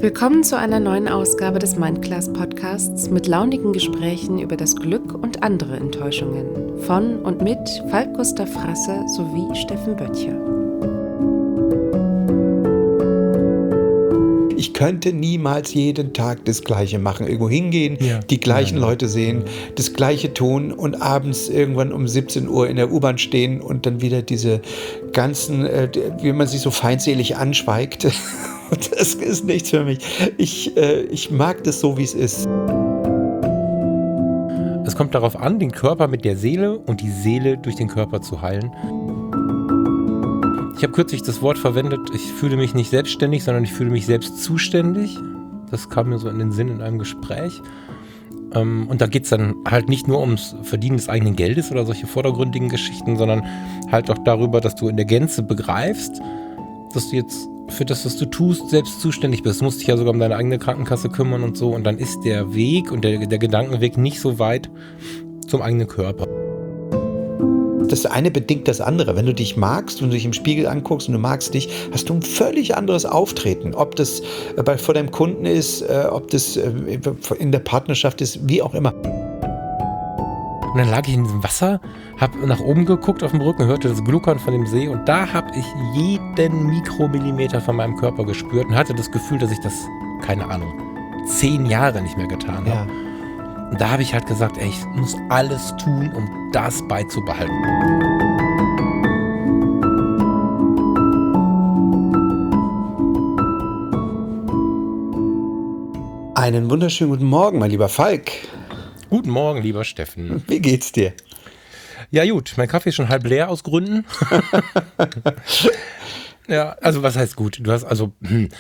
Willkommen zu einer neuen Ausgabe des Mindclass Podcasts mit launigen Gesprächen über das Glück und andere Enttäuschungen. Von und mit Falk Gustav Frasse sowie Steffen Böttcher. Ich könnte niemals jeden Tag das Gleiche machen. Irgendwo hingehen, die gleichen Leute sehen, das Gleiche tun und abends irgendwann um 17 Uhr in der U-Bahn stehen und dann wieder diese ganzen, wie man sich so feindselig anschweigt. Das ist nichts für mich. Ich mag das so, wie es ist. Es kommt darauf an, den Körper mit der Seele und die Seele durch den Körper zu heilen. Ich habe kürzlich das Wort verwendet, ich fühle mich nicht selbstständig, sondern ich fühle mich selbst zuständig. Das kam mir so in den Sinn in einem Gespräch. Und da geht es dann halt nicht nur ums Verdienen des eigenen Geldes oder solche vordergründigen Geschichten, sondern halt auch darüber, dass du in der Gänze begreifst, dass du jetzt für das, was du tust, selbst zuständig bist. Du musst dich ja sogar um deine eigene Krankenkasse kümmern und so. Und dann ist der Weg und der Gedankenweg nicht so weit zum eigenen Körper. Das eine bedingt das andere. Wenn du dich magst, wenn du dich im Spiegel anguckst und du magst dich, hast du ein völlig anderes Auftreten. Ob das vor deinem Kunden ist, ob das in der Partnerschaft ist, wie auch immer. Und dann lag ich in diesem Wasser, habe nach oben geguckt auf dem Rücken, hörte das Gluckern von dem See und da habe ich jeden Mikromillimeter von meinem Körper gespürt und hatte das Gefühl, dass ich das, keine Ahnung, 10 Jahre nicht mehr getan habe. Ja. Und da habe ich halt gesagt, ey, ich muss alles tun, um das beizubehalten. Einen wunderschönen guten Morgen, mein lieber Falk. Guten Morgen, lieber Steffen. Wie geht's dir? Ja gut, mein Kaffee ist schon halb leer aus Gründen. Ja, also was heißt gut? Du hast also,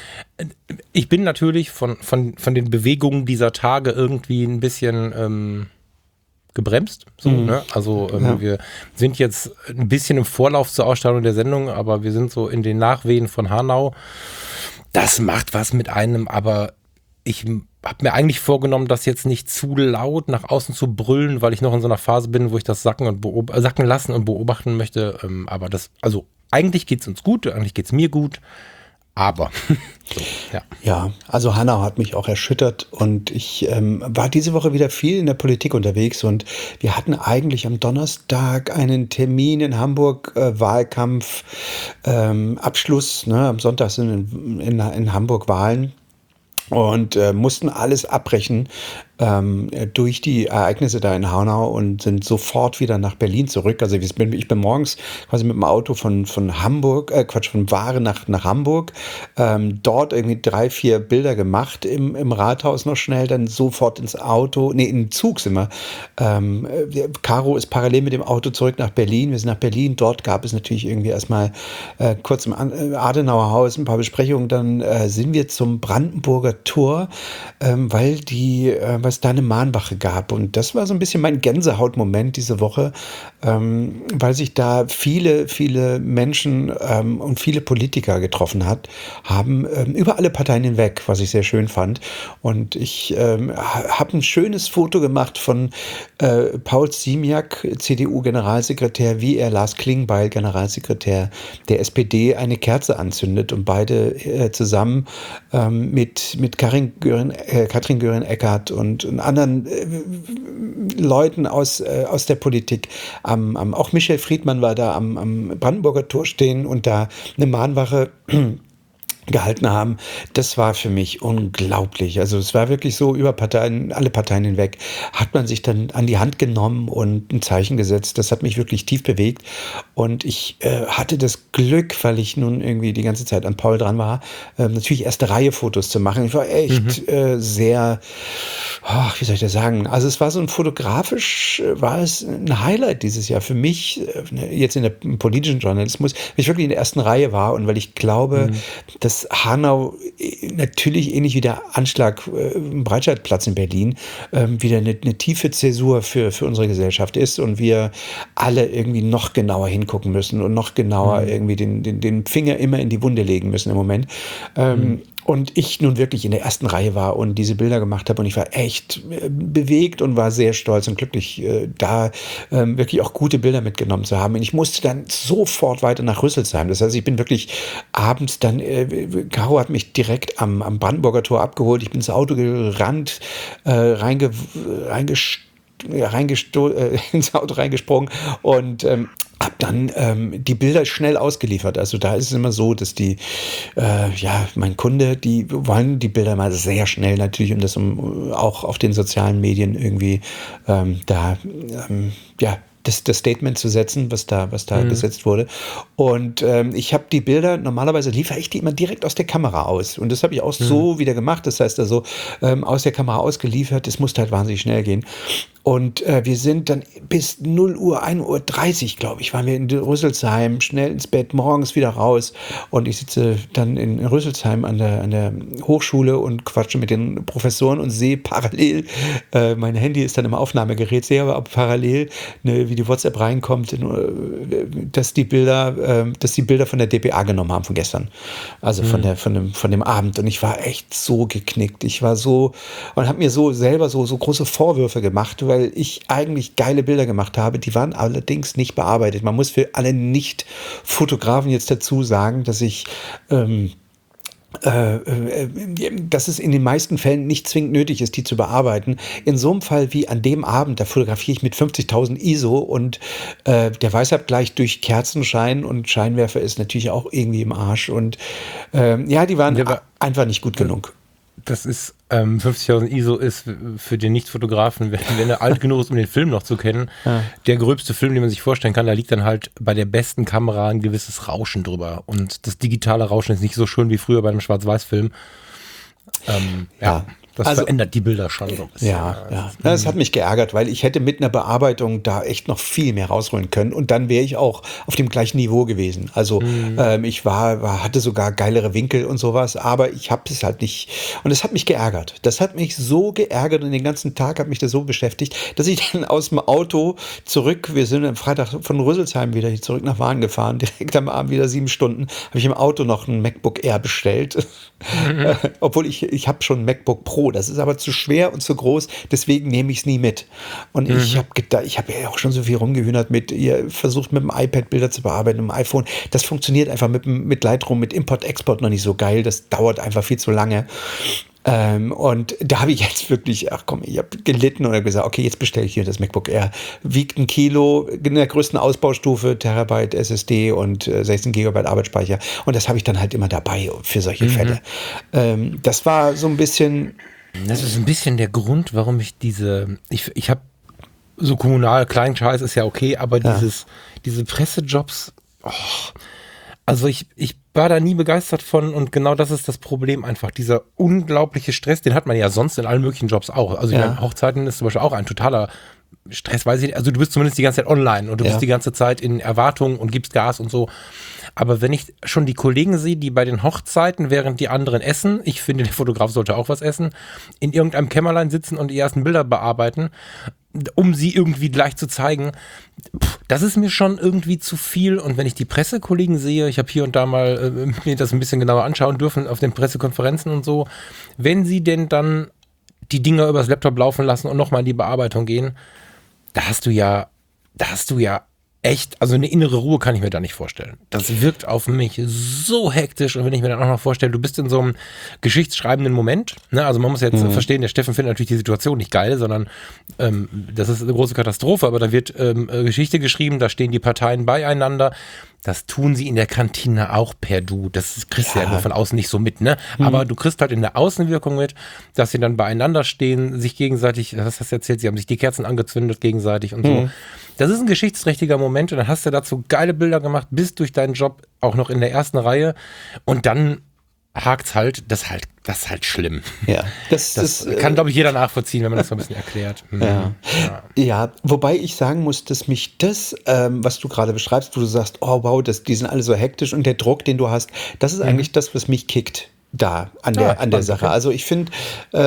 ich bin natürlich von den Bewegungen dieser Tage irgendwie ein bisschen gebremst. So, ne? Also wir sind jetzt ein bisschen im Vorlauf zur Ausstrahlung der Sendung, aber wir sind so in den Nachwehen von Hanau. Das macht was mit einem, aber ich habe mir eigentlich vorgenommen, das jetzt nicht zu laut nach außen zu brüllen, weil ich noch in so einer Phase bin, wo ich das sacken lassen und beobachten möchte. Aber das, also eigentlich geht es uns gut, eigentlich geht es mir gut, aber so, ja. Ja, also Hanau hat mich auch erschüttert und ich war diese Woche wieder viel in der Politik unterwegs und wir hatten eigentlich am Donnerstag einen Termin in Hamburg, Wahlkampf, Abschluss, ne? Am Sonntag sind in Hamburg Wahlen. Und mussten alles abbrechen durch die Ereignisse da in Hanau und sind sofort wieder nach Berlin zurück. Also ich bin morgens quasi mit dem Auto von Waren nach Hamburg, dort irgendwie 3, 4 Bilder gemacht im Rathaus noch schnell, dann sofort ins Auto, in den Zug sind wir. Caro ist parallel mit dem Auto zurück nach Berlin. Wir sind nach Berlin, dort gab es natürlich irgendwie erstmal kurz im Adenauer Haus ein paar Besprechungen, dann sind wir zum Brandenburger Tor, weil es da eine Mahnwache gab. Und das war so ein bisschen mein Gänsehautmoment diese Woche, weil sich da viele, viele Menschen und viele Politiker getroffen haben, über alle Parteien hinweg, was ich sehr schön fand. Und ich habe ein schönes Foto gemacht von Paul Ziemiak, CDU-Generalsekretär, wie er Lars Klingbeil, Generalsekretär der SPD, eine Kerze anzündet und beide zusammen mit Katrin Göring-Eckardt und anderen Leuten aus der Politik. Auch Michel Friedmann war da am Brandenburger Tor stehen und da eine Mahnwache gehalten haben. Das war für mich unglaublich. Also es war wirklich so, über alle Parteien hinweg hat man sich dann an die Hand genommen und ein Zeichen gesetzt. Das hat mich wirklich tief bewegt und ich hatte das Glück, weil ich nun irgendwie die ganze Zeit an Paul dran war, natürlich erste Reihe Fotos zu machen. Ich war echt sehr, wie soll ich das sagen? Also es war so fotografisch war es ein Highlight dieses Jahr für mich, jetzt im politischen Journalismus, weil ich wirklich in der ersten Reihe war und weil ich glaube, dass Hanau natürlich ähnlich wie der Anschlag im Breitscheidplatz in Berlin wieder eine tiefe Zäsur für unsere Gesellschaft ist und wir alle irgendwie noch genauer hingucken müssen und noch genauer irgendwie den Finger immer in die Wunde legen müssen im Moment. Und ich nun wirklich in der ersten Reihe war und diese Bilder gemacht habe und ich war echt bewegt und war sehr stolz und glücklich, da wirklich auch gute Bilder mitgenommen zu haben. Und ich musste dann sofort weiter nach Rüsselsheim. Das heißt, ich bin wirklich abends dann, Caro hat mich direkt am Brandenburger Tor abgeholt. Ich bin ins Auto gerannt, ins Auto reingesprungen und habe dann die Bilder schnell ausgeliefert. Also da ist es immer so, dass mein Kunde, die wollen die Bilder mal sehr schnell natürlich, um auch auf den sozialen Medien irgendwie das Statement zu setzen, was da gesetzt wurde. Und ich habe die Bilder, normalerweise liefere ich die immer direkt aus der Kamera aus. Und das habe ich auch so wieder gemacht. Das heißt also, aus der Kamera ausgeliefert. Das musste halt wahnsinnig schnell gehen. Und wir sind dann bis 0 Uhr, 1:30 Uhr, glaube ich, waren wir in Rüsselsheim, schnell ins Bett, morgens wieder raus. Und ich sitze dann in Rüsselsheim an der Hochschule und quatsche mit den Professoren und sehe parallel, mein Handy ist dann im Aufnahmegerät, sehe aber parallel, wie die WhatsApp reinkommt, dass die Bilder von der dpa genommen haben von gestern. Also von dem Abend. Und ich war echt so geknickt. Ich war so und habe mir so selber so große Vorwürfe gemacht, weil ich eigentlich geile Bilder gemacht habe. Die waren allerdings nicht bearbeitet. Man muss für alle Nicht-Fotografen jetzt dazu sagen, dass dass es in den meisten Fällen nicht zwingend nötig ist, die zu bearbeiten. In so einem Fall wie an dem Abend, da fotografiere ich mit 50.000 ISO und der Weißabgleich durch Kerzenschein und Scheinwerfer ist natürlich auch irgendwie im Arsch. Und die waren einfach nicht gut genug. Das ist 50.000 ISO ist für den Nicht-Fotografen, wenn er alt genug ist, um den Film noch zu kennen, der gröbste Film, den man sich vorstellen kann, da liegt dann halt bei der besten Kamera ein gewisses Rauschen drüber. Und das digitale Rauschen ist nicht so schön wie früher bei einem Schwarz-Weiß-Film. Das verändert die Bilder schon so ein bisschen. Ja. Das hat mich geärgert, weil ich hätte mit einer Bearbeitung da echt noch viel mehr rausholen können und dann wäre ich auch auf dem gleichen Niveau gewesen. Also ich hatte sogar geilere Winkel und sowas, aber ich habe es halt nicht und es hat mich geärgert. Das hat mich so geärgert und den ganzen Tag hat mich das so beschäftigt, dass ich dann aus dem Auto zurück, wir sind am Freitag von Rüsselsheim wieder hier zurück nach Wahn gefahren, direkt am Abend wieder 7 Stunden, habe ich im Auto noch ein MacBook Air bestellt. Obwohl ich habe schon ein MacBook Pro, das ist aber zu schwer und zu groß, deswegen nehme ich es nie mit. Und ich habe ja auch schon so viel rumgehühnert ihr versucht mit dem iPad Bilder zu bearbeiten, mit dem iPhone, das funktioniert einfach mit Lightroom, mit Import-Export noch nicht so geil, das dauert einfach viel zu lange. Und da habe ich jetzt wirklich, ich habe gelitten und habe gesagt, okay, jetzt bestelle ich hier das MacBook Air. Wiegt 1 Kilo, in der größten Ausbaustufe, Terabyte SSD und 16 GB Arbeitsspeicher. Und das habe ich dann halt immer dabei für solche Fälle. Das war so ein bisschen... Das ist ein bisschen der Grund, warum ich ich habe so kommunal, Kleinscheiß ist ja okay, aber diese Pressejobs, also ich war da nie begeistert von und genau das ist das Problem einfach, dieser unglaubliche Stress, den hat man ja sonst in allen möglichen Jobs auch. Also ich meine, Hochzeiten ist zum Beispiel auch ein totaler Stress, weiß ich nicht, also du bist zumindest die ganze Zeit online und du bist die ganze Zeit in Erwartungen und gibst Gas und so. Aber wenn ich schon die Kollegen sehe, die bei den Hochzeiten, während die anderen essen, ich finde, der Fotograf sollte auch was essen, in irgendeinem Kämmerlein sitzen und die ersten Bilder bearbeiten, um sie irgendwie gleich zu zeigen, das ist mir schon irgendwie zu viel. Und wenn ich die Pressekollegen sehe, ich habe hier und da mal mir das ein bisschen genauer anschauen dürfen auf den Pressekonferenzen und so, wenn sie denn dann die Dinger übers Laptop laufen lassen und nochmal in die Bearbeitung gehen, da hast du ja echt, also eine innere Ruhe kann ich mir da nicht vorstellen. Das wirkt auf mich so hektisch und wenn ich mir dann auch noch vorstelle, du bist in so einem geschichtsschreibenden Moment, ne? Also man muss jetzt verstehen, der Steffen findet natürlich die Situation nicht geil, sondern das ist eine große Katastrophe, aber da wird Geschichte geschrieben, da stehen die Parteien beieinander. Das tun sie in der Kantine auch per Du. Das kriegst du ja nur von außen nicht so mit, ne? Aber du kriegst halt in der Außenwirkung mit, dass sie dann beieinander stehen, sich gegenseitig, das hast du erzählt, sie haben sich die Kerzen angezündet gegenseitig und so. Das ist ein geschichtsträchtiger Moment und dann hast du dazu geile Bilder gemacht, bist durch deinen Job auch noch in der ersten Reihe und dann hakt's halt, das ist halt schlimm. Ja, das kann, glaube ich, jeder nachvollziehen, wenn man das so ein bisschen erklärt. Ja, wobei ich sagen muss, dass mich das, was du gerade beschreibst, wo du sagst, oh wow, die sind alle so hektisch und der Druck, den du hast, das ist eigentlich das, was mich kickt da an der Sache. Okay. Also ich finde,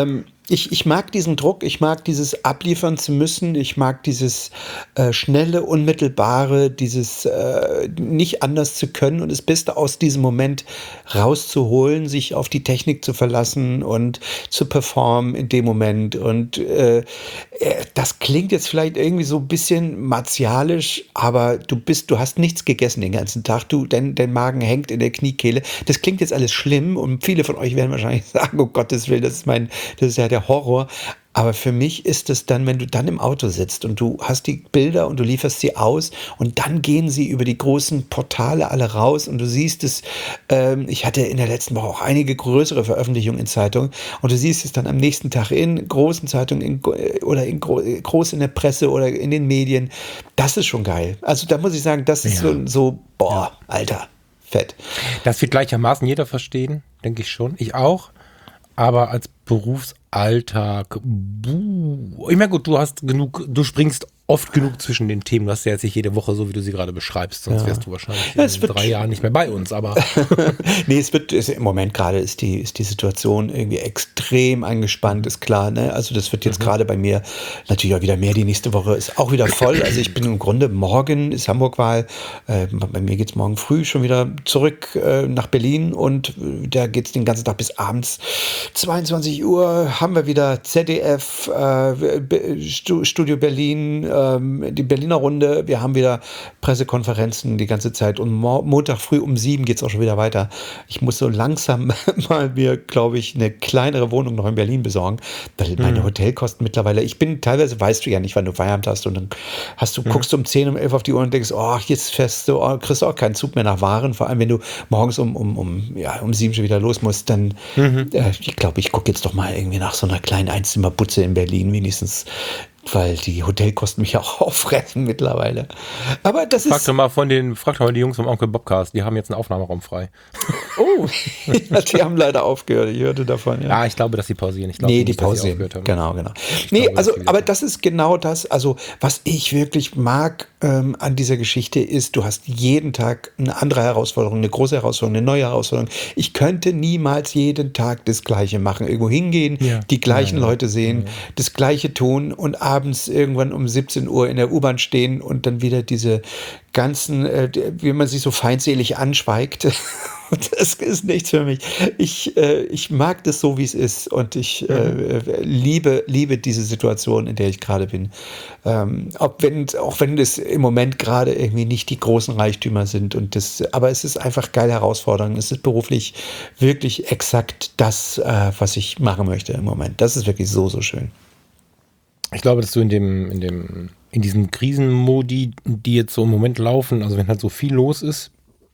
Ich mag diesen Druck, ich mag dieses abliefern zu müssen, ich mag dieses schnelle, unmittelbare, dieses nicht anders zu können und das Beste aus diesem Moment rauszuholen, sich auf die Technik zu verlassen und zu performen in dem Moment. Und das klingt jetzt vielleicht irgendwie so ein bisschen martialisch, aber du hast nichts gegessen den ganzen Tag, dein Magen hängt in der Kniekehle. Das klingt jetzt alles schlimm und viele von euch werden wahrscheinlich sagen, oh Gottes Willen, das ist ja der Horror. Aber für mich ist es dann, wenn du dann im Auto sitzt und du hast die Bilder und du lieferst sie aus und dann gehen sie über die großen Portale alle raus und du siehst es, ich hatte in der letzten Woche auch einige größere Veröffentlichungen in Zeitungen und du siehst es dann am nächsten Tag in großen Zeitungen groß in der Presse oder in den Medien. Das ist schon geil. Also da muss ich sagen, das ist boah, Alter, fett. Das wird gleichermaßen jeder verstehen, denke ich schon. Ich auch. Aber als Berufsalltag, ich meine, gut, du springst oft genug zwischen den Themen. Du hast ja jetzt nicht jede Woche so, wie du sie gerade beschreibst, sonst wärst du wahrscheinlich in 3 Jahren nicht mehr bei uns. Aber nee, im Moment gerade ist die Situation irgendwie extrem angespannt, ist klar. Ne? Also das wird jetzt gerade bei mir natürlich auch wieder mehr. Die nächste Woche ist auch wieder voll. Also ich bin im Grunde, morgen ist Hamburg-Wahl. Bei mir geht es morgen früh schon wieder zurück nach Berlin und da geht es den ganzen Tag bis abends 22 Uhr. Haben wir wieder ZDF, Studio Berlin, die Berliner Runde, wir haben wieder Pressekonferenzen die ganze Zeit und Montag früh um 7 geht es auch schon wieder weiter. Ich muss so langsam mal mir, glaube ich, eine kleinere Wohnung noch in Berlin besorgen, weil meine Hotelkosten mittlerweile, teilweise weißt du ja nicht, wann du Feierabend hast und dann guckst du um 10, um 11 auf die Uhr und denkst, jetzt kriegst du auch keinen Zug mehr nach Waren, vor allem wenn du morgens um 7 schon wieder los musst, dann ich glaube, ich gucke jetzt doch mal irgendwie nach so einer kleinen Einzimmerbutze in Berlin wenigstens, weil die Hotelkosten mich auch auffressen mittlerweile. Aber das frag doch mal die Jungs vom Onkel Bobcast, die haben jetzt einen Aufnahmeraum frei. Oh, die haben leider aufgehört, ich hörte davon. Ja, ich glaube, dass sie pausieren. Die pausieren, genau. Aber das ist genau das, also was ich wirklich mag an dieser Geschichte ist, du hast jeden Tag eine andere Herausforderung, eine große Herausforderung, eine neue Herausforderung. Ich könnte niemals jeden Tag das Gleiche machen, irgendwo hingehen, die gleichen Leute sehen, das Gleiche tun und abends irgendwann um 17 Uhr in der U-Bahn stehen und dann wieder diese ganzen, wie man sich so feindselig anschweigt. Das ist nichts für mich. Ich mag das so, wie es ist und ich liebe diese Situation, in der ich gerade bin. Auch wenn das im Moment gerade irgendwie nicht die großen Reichtümer sind aber es ist einfach geil herausfordernd. Es ist beruflich wirklich exakt das, was ich machen möchte im Moment. Das ist wirklich so, so schön. Ich glaube, dass du in diesen Krisenmodi, die jetzt so im Moment laufen, also wenn halt so viel los ist,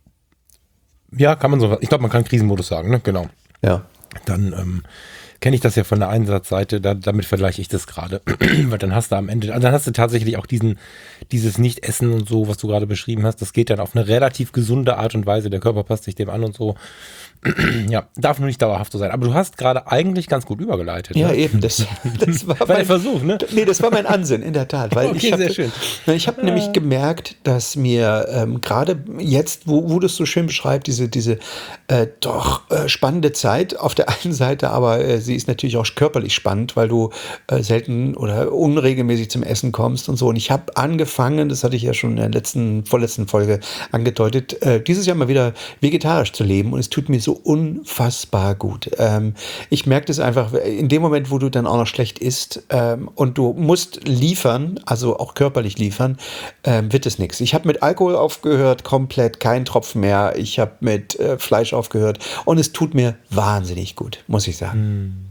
ja, kann man so, ich glaube, man kann Krisenmodus sagen, ne? Genau. Ja. Dann kenne ich das ja von der Einsatzseite, damit vergleiche ich das gerade. Weil dann hast du am Ende, also dann hast du tatsächlich auch dieses Nicht-Essen und so, was du gerade beschrieben hast, das geht dann auf eine relativ gesunde Art und Weise, der Körper passt sich dem an und so. Ja, darf nur nicht dauerhaft so sein. Aber du hast gerade eigentlich ganz gut übergeleitet. Ja, ne? Eben. Das war mein Versuch, ne? Nee, das war mein Ansinnen, in der Tat. Weil okay, sehr schön. Ich habe nämlich gemerkt, dass mir gerade jetzt, wo du es so schön beschreibst, diese doch spannende Zeit auf der einen Seite, aber sie ist natürlich auch körperlich spannend, weil du selten oder unregelmäßig zum Essen kommst und so. Und ich habe angefangen, das hatte ich ja schon in der vorletzten Folge angedeutet, dieses Jahr mal wieder vegetarisch zu leben und es tut mir so unfassbar gut. Ich merke das einfach, in dem Moment, wo du dann auch noch schlecht isst und du musst liefern, also auch körperlich liefern, wird es nichts. Ich habe mit Alkohol aufgehört, komplett, kein Tropfen mehr. Ich habe mit Fleisch aufgehört und es tut mir wahnsinnig gut, muss ich sagen.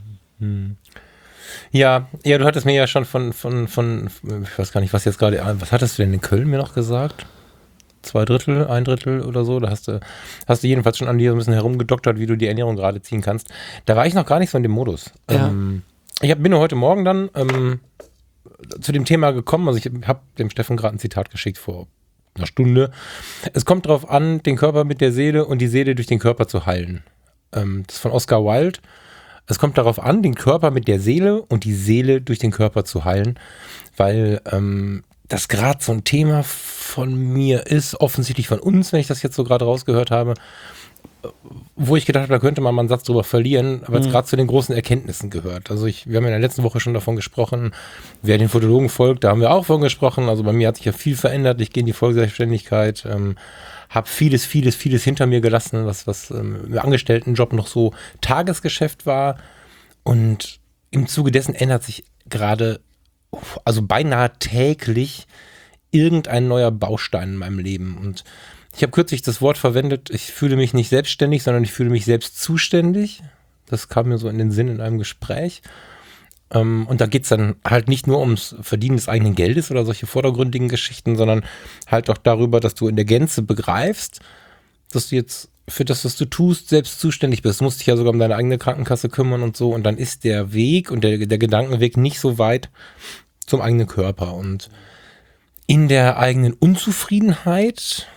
Ja, du hattest mir ja schon von ich weiß gar nicht, was hattest du denn in Köln mir noch gesagt? 2/3, 1/3 oder so, da hast du jedenfalls schon an dir so ein bisschen herumgedoktert, wie du die Ernährung gerade ziehen kannst. Da war ich noch gar nicht so in dem Modus. Ja. Ich bin nur heute Morgen dann zu dem Thema gekommen, also ich habe dem Steffen gerade ein Zitat geschickt vor einer Stunde. Es kommt darauf an, den Körper mit der Seele und die Seele durch den Körper zu heilen. Das ist von Oscar Wilde. Es kommt darauf an, den Körper mit der Seele und die Seele durch den Körper zu heilen, weil das gerade so ein Thema von mir ist, offensichtlich von uns, wenn ich das jetzt so gerade rausgehört habe. wo ich gedacht habe, da könnte man mal einen Satz drüber verlieren, weil es gerade zu den großen Erkenntnissen gehört. Also wir haben in der letzten Woche schon davon gesprochen, wer den Fotologen folgt, da haben wir auch von gesprochen. Also bei mir hat sich ja viel verändert. Ich gehe in die Vollselbstständigkeit, habe vieles hinter mir gelassen, was im Angestelltenjob noch so Tagesgeschäft war. Und im Zuge dessen ändert sich gerade, also beinahe täglich, irgendein neuer Baustein in meinem Leben. Und ich habe kürzlich das Wort verwendet, ich fühle mich nicht selbstständig, sondern ich fühle mich selbst zuständig. Das kam mir so in den Sinn in einem Gespräch. Und da geht es dann halt nicht nur ums Verdienen des eigenen Geldes oder solche vordergründigen Geschichten, sondern halt auch darüber, dass du in der Gänze begreifst, dass du jetzt für das, was du tust, selbst zuständig bist. Du musst dich ja sogar um deine eigene Krankenkasse kümmern und so. Und dann ist der Weg und der Gedankenweg nicht so weit zum eigenen Körper. Und in der eigenen Unzufriedenheit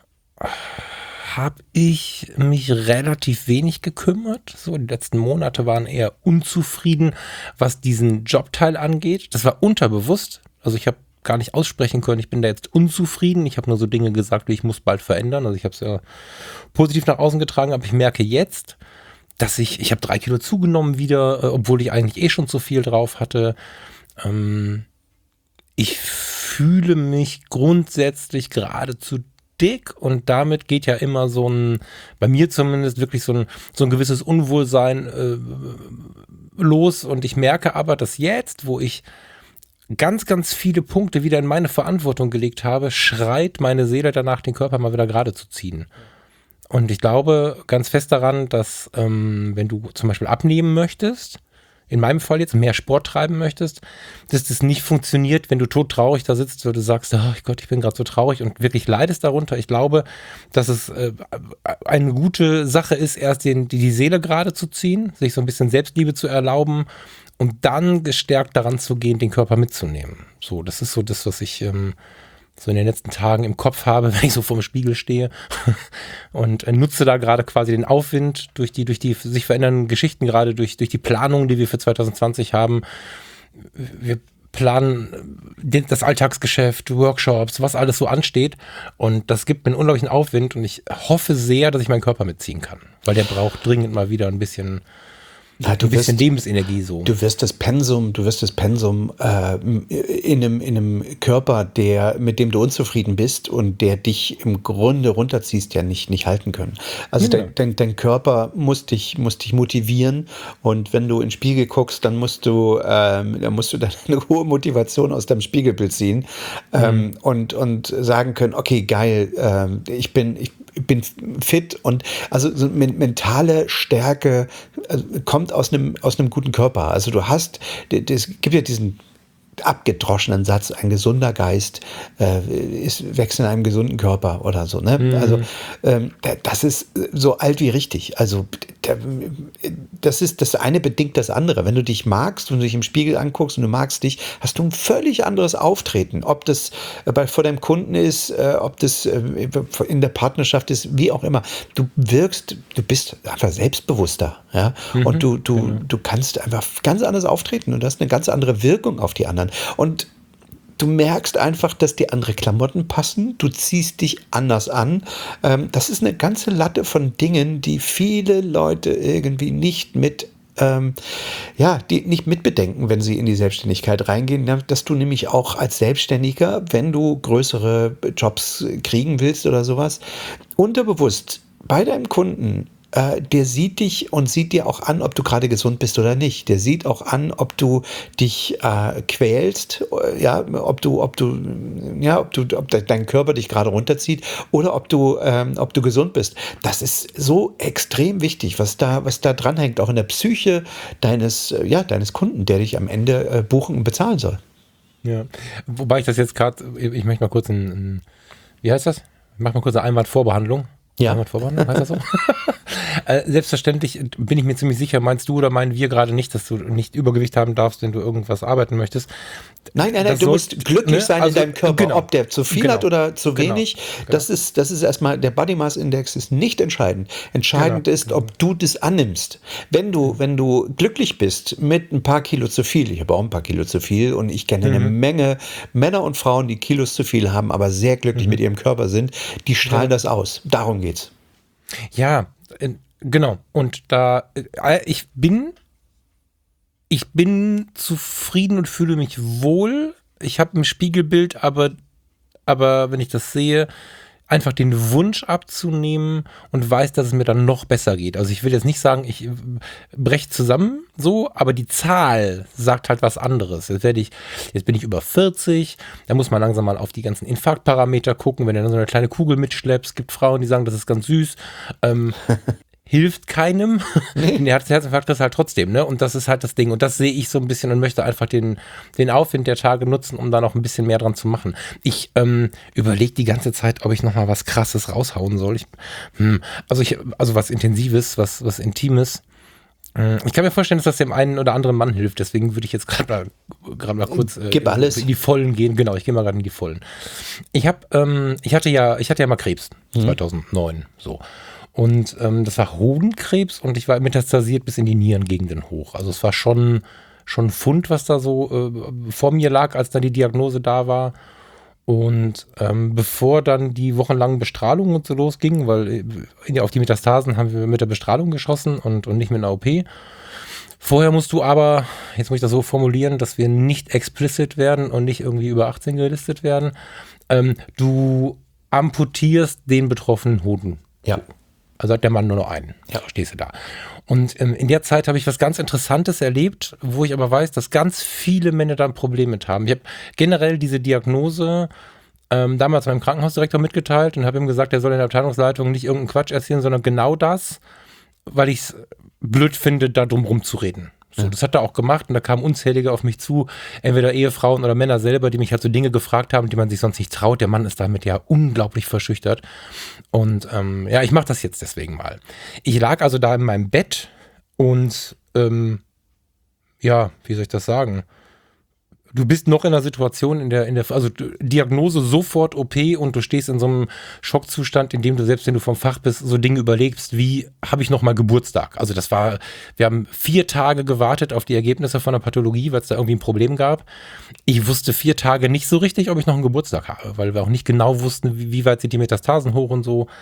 habe ich mich relativ wenig gekümmert. So, die letzten Monate waren eher unzufrieden, was diesen Jobteil angeht. Das war unterbewusst. Also ich habe gar nicht aussprechen können, ich bin da jetzt unzufrieden. Ich habe nur so Dinge gesagt, wie ich muss bald verändern. Also ich habe es ja positiv nach außen getragen, aber ich merke jetzt, dass ich habe 3 Kilo zugenommen wieder, obwohl ich eigentlich schon zu viel drauf hatte. Ich fühle mich grundsätzlich geradezu dick und damit geht ja immer so ein, bei mir zumindest wirklich so ein gewisses Unwohlsein los und ich merke aber, dass jetzt, wo ich ganz, ganz viele Punkte wieder in meine Verantwortung gelegt habe, schreit meine Seele danach, den Körper mal wieder gerade zu ziehen. Und ich glaube ganz fest daran, dass wenn du zum Beispiel abnehmen möchtest, in meinem Fall jetzt mehr Sport treiben möchtest, dass das nicht funktioniert, wenn du todtraurig da sitzt, wo du sagst, oh Gott, ich bin gerade so traurig und wirklich leidest darunter. Ich glaube, dass es eine gute Sache ist, erst die Seele gerade zu ziehen, sich so ein bisschen Selbstliebe zu erlauben und dann gestärkt daran zu gehen, den Körper mitzunehmen. So, das ist so das, was ich so in den letzten Tagen im Kopf habe, wenn ich so vorm Spiegel stehe und nutze da gerade quasi den Aufwind durch die sich verändernden Geschichten, gerade durch die Planung, die wir für 2020 haben. Wir planen das Alltagsgeschäft, Workshops, was alles so ansteht und das gibt mir einen unglaublichen Aufwind und ich hoffe sehr, dass ich meinen Körper mitziehen kann, weil der braucht dringend mal wieder ein bisschen Lebensenergie so. Du wirst das Pensum in einem Körper, mit dem du unzufrieden bist und der dich im Grunde runterziehst, ja nicht halten können. Also dein Körper muss dich motivieren und wenn du in den Spiegel guckst, dann musst du dann eine hohe Motivation aus deinem Spiegelbild ziehen und sagen können, okay, geil, ich bin fit und also so mentale Stärke kommt aus einem guten Körper. Also es gibt ja diesen abgedroschenen Satz, ein gesunder Geist wächst in einem gesunden Körper oder so. Ne? Also das ist so alt wie richtig. Also das eine bedingt das andere. Wenn du dich magst, wenn du dich im Spiegel anguckst und du magst dich, hast du ein völlig anderes Auftreten. Ob das vor deinem Kunden ist, ob das in der Partnerschaft ist, wie auch immer. Du bist einfach selbstbewusster. Ja? Und du kannst einfach ganz anders auftreten und hast eine ganz andere Wirkung auf die anderen. Und du merkst einfach, dass dir andere Klamotten passen. Du ziehst dich anders an. Das ist eine ganze Latte von Dingen, die viele Leute irgendwie nicht mitbedenken, wenn sie in die Selbstständigkeit reingehen. Dass du nämlich auch als Selbstständiger, wenn du größere Jobs kriegen willst oder sowas, unterbewusst bei deinem Kunden, der sieht dich und sieht dir auch an, ob du gerade gesund bist oder nicht. Der sieht auch an, ob du dich quälst, ob dein Körper dich gerade runterzieht oder ob du gesund bist. Das ist so extrem wichtig, was da dranhängt, auch in der Psyche deines Kunden, der dich am Ende buchen und bezahlen soll. Ja, wobei ich das jetzt gerade, ich möchte mal kurz wie heißt das? Ich mache mal kurz eine Einwandvorbehandlung. Ja. Einwandvorbehandlung, heißt das so? Selbstverständlich bin ich mir ziemlich sicher, meinst du oder meinen wir gerade nicht, dass du nicht Übergewicht haben darfst, wenn du irgendwas arbeiten möchtest? Nein, du musst glücklich sein in deinem Körper, genau, ob der zu viel hat oder zu wenig. Genau. Das ist erstmal, der Body Mass Index ist nicht entscheidend. Entscheidend ist, ob du das annimmst. Wenn du glücklich bist mit ein paar Kilo zu viel, ich habe auch ein paar Kilo zu viel und ich kenne eine Menge Männer und Frauen, die Kilos zu viel haben, aber sehr glücklich mit ihrem Körper sind, die strahlen das aus. Darum geht's. Ja, Genau. Und ich bin zufrieden und fühle mich wohl. Ich habe ein Spiegelbild, aber wenn ich das sehe, einfach den Wunsch abzunehmen und weiß, dass es mir dann noch besser geht. Also ich will jetzt nicht sagen, ich breche zusammen so, aber die Zahl sagt halt was anderes. Jetzt bin ich über 40, da muss man langsam mal auf die ganzen Infarktparameter gucken, wenn du dann so eine kleine Kugel mitschleppst. Es gibt Frauen, die sagen, das ist ganz süß. Hilft keinem. Nee. Der Herzinfarkt ist halt trotzdem, ne? Und das ist halt das Ding. Und das sehe ich so ein bisschen und möchte einfach den Aufwind der Tage nutzen, um da noch ein bisschen mehr dran zu machen. Ich überlege die ganze Zeit, ob ich noch mal was Krasses raushauen soll. Also was Intensives, was Intimes. Ich kann mir vorstellen, dass das dem einen oder anderen Mann hilft. Deswegen würde ich jetzt gerade mal kurz in die Vollen gehen. Genau, ich gehe mal gerade in die Vollen. Ich hatte ja mal Krebs 2009, so. Und das war Hodenkrebs und ich war metastasiert bis in die Nierengegenden hoch. Also es war schon Fund, was da so vor mir lag, als dann die Diagnose da war. Und bevor dann die wochenlangen Bestrahlungen und so losgingen, weil auf die Metastasen haben wir mit der Bestrahlung geschossen und nicht mit einer OP. Vorher musst du aber, jetzt muss ich das so formulieren, dass wir nicht explicit werden und nicht irgendwie über 18 gelistet werden. Du amputierst den betroffenen Hoden. Ja. Also hat der Mann nur noch einen. Ja, stehst du da. Und in der Zeit habe ich was ganz Interessantes erlebt, wo ich aber weiß, dass ganz viele Männer da ein Problem mit haben. Ich habe generell diese Diagnose damals meinem Krankenhausdirektor mitgeteilt und habe ihm gesagt, er soll in der Abteilungsleitung nicht irgendeinen Quatsch erzählen, sondern genau das, weil ich es blöd finde, da drum rumzureden. So, das hat er auch gemacht und da kamen unzählige auf mich zu, entweder Ehefrauen oder Männer selber, die mich halt so Dinge gefragt haben, die man sich sonst nicht traut. Der Mann ist damit ja unglaublich verschüchtert. Und ich mache das jetzt deswegen mal. Ich lag also da in meinem Bett und wie soll ich das sagen? Du bist noch in einer Situation, also Diagnose, sofort OP und du stehst in so einem Schockzustand, in dem du, selbst wenn du vom Fach bist, so Dinge überlegst, wie habe ich noch mal Geburtstag? Also wir haben 4 Tage gewartet auf die Ergebnisse von der Pathologie, weil es da irgendwie ein Problem gab. Ich wusste 4 Tage nicht so richtig, ob ich noch einen Geburtstag habe, weil wir auch nicht genau wussten, wie weit sind die Metastasen hoch und so.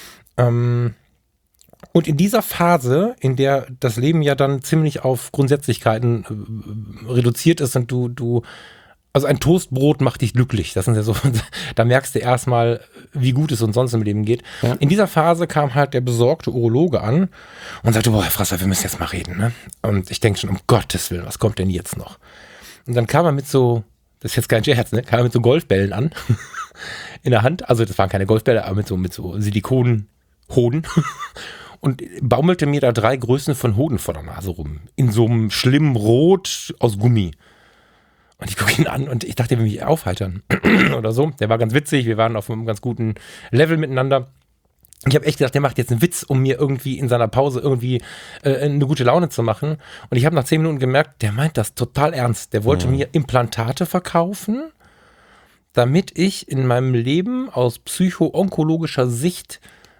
Und in dieser Phase, in der das Leben ja dann ziemlich auf Grundsätzlichkeiten reduziert ist und also ein Toastbrot macht dich glücklich. Das sind ja so, da merkst du erstmal, wie gut es uns sonst im Leben geht. Ja. In dieser Phase kam halt der besorgte Urologe an und sagte, boah, Herr Frasser, wir müssen jetzt mal reden, ne? Und ich denke schon, um Gottes Willen, was kommt denn jetzt noch? Und dann kam er mit so, das ist jetzt kein Scherz, ne? Kam er mit so Golfbällen an in der Hand. Also das waren keine Golfbälle, aber mit so Silikonhoden. Und baumelte mir da 3 Größen von Hoden vor der Nase rum. In so einem schlimmen Rot aus Gummi. Und ich gucke ihn an und ich dachte, er will mich aufheitern. Oder so. Der war ganz witzig. Wir waren auf einem ganz guten Level miteinander. Ich habe echt gedacht, der macht jetzt einen Witz, um mir irgendwie in seiner Pause irgendwie eine gute Laune zu machen. Und ich habe nach 10 Minuten gemerkt, der meint das total ernst. Der wollte mir Implantate verkaufen, damit ich in meinem Leben aus psycho-onkologischer Sicht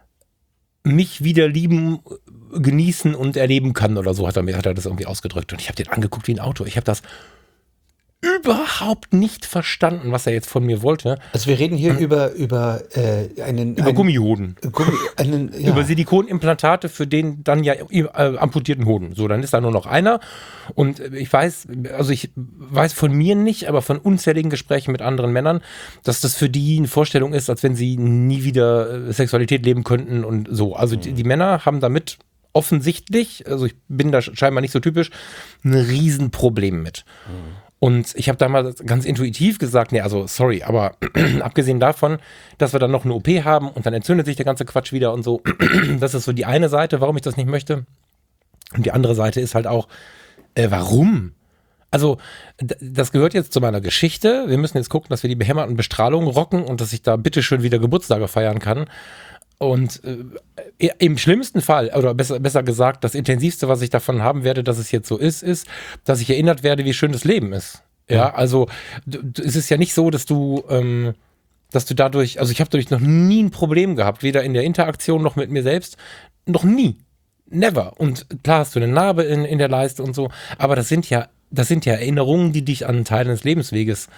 mich wieder lieben, genießen und erleben kann oder so, hat er das irgendwie ausgedrückt. Und ich habe den angeguckt wie ein Auto. Ich habe das überhaupt nicht verstanden, was er jetzt von mir wollte. Also wir reden hier über Gummihoden. Über Silikonimplantate für den dann ja amputierten Hoden. So, dann ist da nur noch einer. Und ich weiß von mir nicht, aber von unzähligen Gesprächen mit anderen Männern, dass das für die eine Vorstellung ist, als wenn sie nie wieder Sexualität leben könnten und so. Also die Männer haben damit offensichtlich, also ich bin da scheinbar nicht so typisch, ein Riesenproblem mit. Und ich habe damals ganz intuitiv gesagt, nee, also sorry, aber abgesehen davon, dass wir dann noch eine OP haben und dann entzündet sich der ganze Quatsch wieder und so, das ist so die eine Seite, warum ich das nicht möchte. Und die andere Seite ist halt auch, warum? Also das gehört jetzt zu meiner Geschichte. Wir müssen jetzt gucken, dass wir die behämmerten Bestrahlungen rocken und dass ich da bitteschön wieder Geburtstage feiern kann. Und im schlimmsten Fall, oder besser gesagt, das Intensivste, was ich davon haben werde, dass es jetzt so ist, dass ich erinnert werde, wie schön das Leben ist. Ja, also es ist ja nicht so, dass du dadurch, also ich habe dadurch noch nie ein Problem gehabt, weder in der Interaktion noch mit mir selbst, noch nie. Never. Und klar hast du eine Narbe in der Leiste und so, aber das sind ja Erinnerungen, die dich an einen Teil deines Lebensweges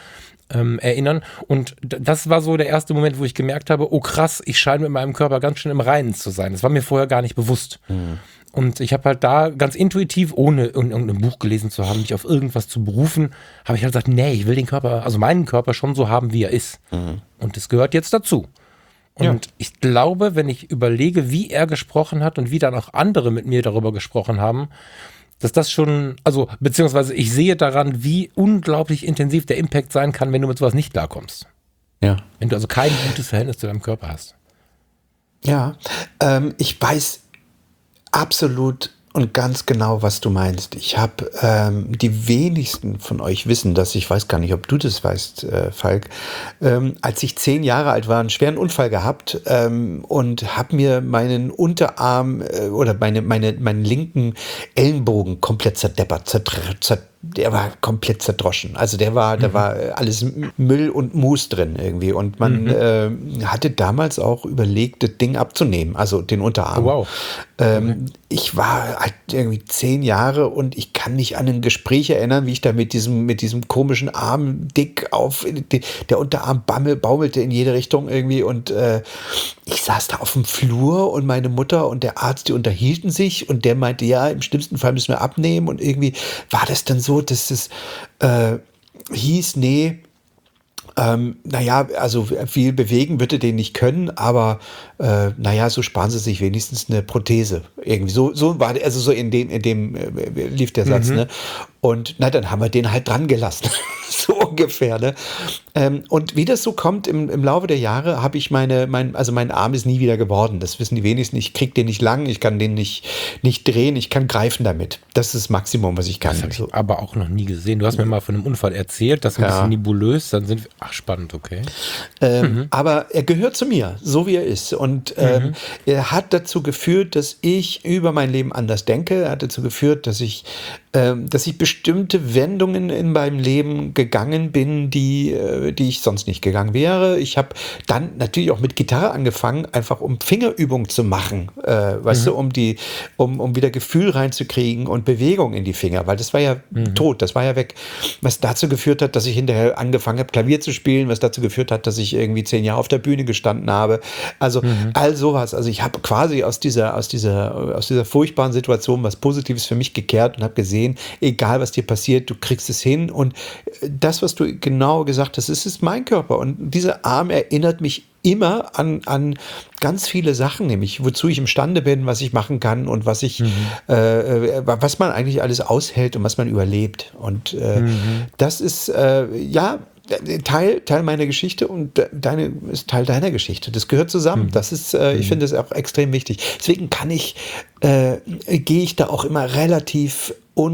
erinnern. Und das war so der erste Moment, wo ich gemerkt habe, oh krass, ich scheine mit meinem Körper ganz schön im Reinen zu sein. Das war mir vorher gar nicht bewusst. Und ich habe halt da ganz intuitiv, ohne irgendein Buch gelesen zu haben, mich auf irgendwas zu berufen, habe ich halt gesagt, nee, ich will den Körper, also meinen Körper schon so haben, wie er ist. Und das gehört jetzt dazu. Und ich glaube, wenn ich überlege, wie er gesprochen hat und wie dann auch andere mit mir darüber gesprochen haben, dass das schon, also beziehungsweise ich sehe daran, wie unglaublich intensiv der Impact sein kann, wenn du mit sowas nicht klarkommst. Ja. Wenn du also kein gutes Verhältnis zu deinem Körper hast. Ja, ich weiß absolut und ganz genau, was du meinst. Ich habe, die wenigsten von euch wissen das, ich weiß gar nicht, ob du das weißt, Falk, als ich 10 Jahre alt war, einen schweren Unfall gehabt und habe mir meinen Unterarm oder meinen linken Ellenbogen komplett zerdeppert, der war komplett zerdroschen. Also da war alles Müll und Mus drin irgendwie. Und man hatte damals auch überlegt, das Ding abzunehmen, also den Unterarm. Oh, wow. Ich war halt irgendwie 10 Jahre und ich kann mich an ein Gespräch erinnern, wie ich da mit diesem komischen Arm dick der Unterarm baumelte in jede Richtung irgendwie und ich saß da auf dem Flur und meine Mutter und der Arzt, die unterhielten sich und der meinte, ja, im schlimmsten Fall müssen wir abnehmen und irgendwie war das dann so, dass es hieß, nee, naja, also viel bewegen würde den nicht können, aber naja, so sparen sie sich wenigstens eine Prothese. Irgendwie so war, also so in dem lief der Satz, ne? Und na, dann haben wir den halt dran gelassen. So ungefähr, ne? Und wie das so kommt, im Laufe der Jahre habe ich mein Arm ist nie wieder geworden. Das wissen die wenigsten. Ich kriege den nicht lang, ich kann den nicht drehen, ich kann greifen damit. Das ist das Maximum, was ich kann. Das habe ich aber auch noch nie gesehen. Du hast mir mal von einem Unfall erzählt, das ist ein bisschen nebulös, dann sind wir, ach spannend, okay. Aber er gehört zu mir, so wie er ist. Und er hat dazu geführt, dass ich über mein Leben anders denke. Er hat dazu geführt, dass ich bestimmte Wendungen in meinem Leben gegangen bin, die ich sonst nicht gegangen wäre. Ich habe dann natürlich auch mit Gitarre angefangen, einfach um Fingerübungen zu machen, weißt du, um wieder Gefühl reinzukriegen und Bewegung in die Finger, weil das war ja tot, das war ja weg. Was dazu geführt hat, dass ich hinterher angefangen habe, Klavier zu spielen, was dazu geführt hat, dass ich irgendwie 10 Jahre auf der Bühne gestanden habe. Also all sowas. Also ich habe quasi aus dieser furchtbaren Situation was Positives für mich gekehrt und habe gesehen, egal was dir passiert, du kriegst es hin. Und das, was du genau gesagt hast, es ist mein Körper. Und dieser Arm erinnert mich immer an ganz viele Sachen, nämlich wozu ich imstande bin, was ich machen kann und was was man eigentlich alles aushält und was man überlebt. Und das ist Teil meiner Geschichte und deine ist Teil deiner Geschichte. Das gehört zusammen. Das ist, ich finde das auch extrem wichtig. Deswegen gehe ich da auch immer relativ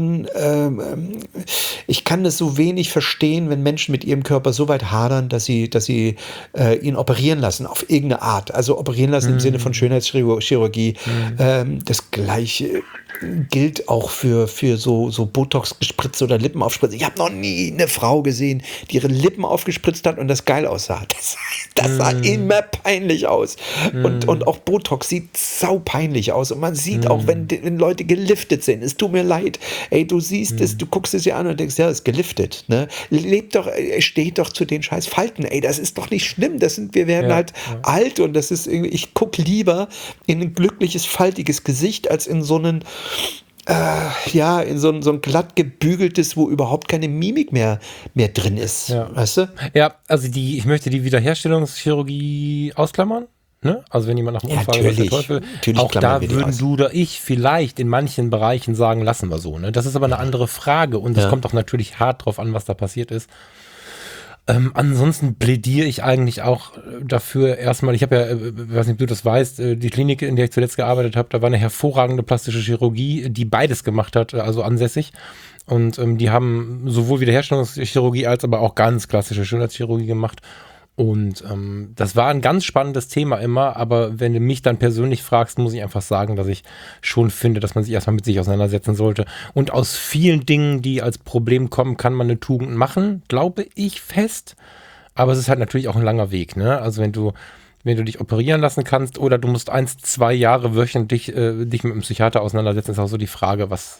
ich kann das so wenig verstehen, wenn Menschen mit ihrem Körper so weit hadern, dass sie ihn operieren lassen, auf irgendeine Art. Also operieren lassen im Sinne von Schönheitschirurgie. Das Gleiche gilt auch für so Botox-Gespritze oder Lippenaufspritze. Ich habe noch nie eine Frau gesehen, die ihre Lippen aufgespritzt hat und das geil aussah. Das sah immer peinlich aus. Und auch Botox sieht sau peinlich aus. Und man sieht auch, wenn Leute geliftet sind, es tut mir leid. Ey, du siehst es, du guckst es dir an und denkst, ja, ist geliftet. Ne? Steht doch zu den scheiß Falten. Ey, das ist doch nicht schlimm. Wir werden halt alt und das ist irgendwie, ich gucke lieber in ein glückliches, faltiges Gesicht als in so einen in so ein glatt gebügeltes, wo überhaupt keine Mimik mehr drin ist. Ja. Weißt du? Ja, also ich möchte die Wiederherstellungschirurgie ausklammern. Ne? Also wenn jemand nach dem Unfall natürlich auch da würden du oder ich vielleicht in manchen Bereichen sagen, lassen wir so. Ne? Das ist aber eine andere Frage und es kommt auch natürlich hart drauf an, was da passiert ist. Ansonsten plädiere ich eigentlich auch dafür erstmal, ich habe ja, weiß nicht, ob du das weißt, die Klinik, in der ich zuletzt gearbeitet habe, da war eine hervorragende plastische Chirurgie, die beides gemacht hat, also ansässig. Und die haben sowohl Wiederherstellungschirurgie als aber auch ganz klassische Schönheitschirurgie gemacht. Und das war ein ganz spannendes Thema immer, aber wenn du mich dann persönlich fragst, muss ich einfach sagen, dass ich schon finde, dass man sich erstmal mit sich auseinandersetzen sollte. Und aus vielen Dingen, die als Problem kommen, kann man eine Tugend machen, glaube ich fest. Aber es ist halt natürlich auch ein langer Weg, ne? Also wenn du dich operieren lassen kannst oder du musst 1-2 Jahre wöchentlich dich mit einem Psychiater auseinandersetzen, ist auch so die Frage, was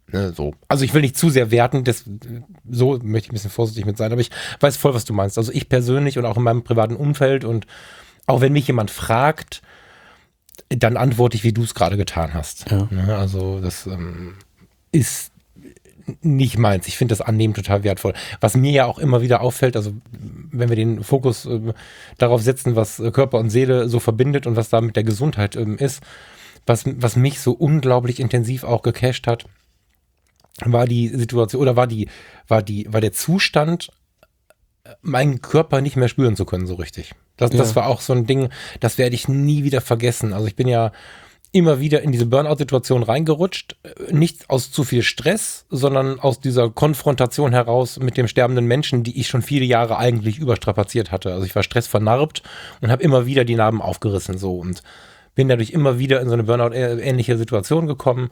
Ne, so. Also ich will nicht zu sehr werten, so möchte ich ein bisschen vorsichtig mit sein, aber ich weiß voll, was du meinst. Also ich persönlich und auch in meinem privaten Umfeld und auch wenn mich jemand fragt, dann antworte ich, wie du es gerade getan hast. Ja. Ne, also das ist nicht meins. Ich finde das Annehmen total wertvoll. Was mir ja auch immer wieder auffällt, also wenn wir den Fokus darauf setzen, was Körper und Seele so verbindet und was da mit der Gesundheit ist, was mich so unglaublich intensiv auch gecasht hat, war die Situation oder war der Zustand, meinen Körper nicht mehr spüren zu können so richtig. Das war auch so ein Ding, das werde ich nie wieder vergessen. Also ich bin ja immer wieder in diese Burnout-Situation reingerutscht, nicht aus zu viel Stress, sondern aus dieser Konfrontation heraus mit dem sterbenden Menschen, die ich schon viele Jahre eigentlich überstrapaziert hatte. Also ich war stressvernarbt und habe immer wieder die Narben aufgerissen so und bin dadurch immer wieder in so eine Burnout-ähnliche Situation gekommen.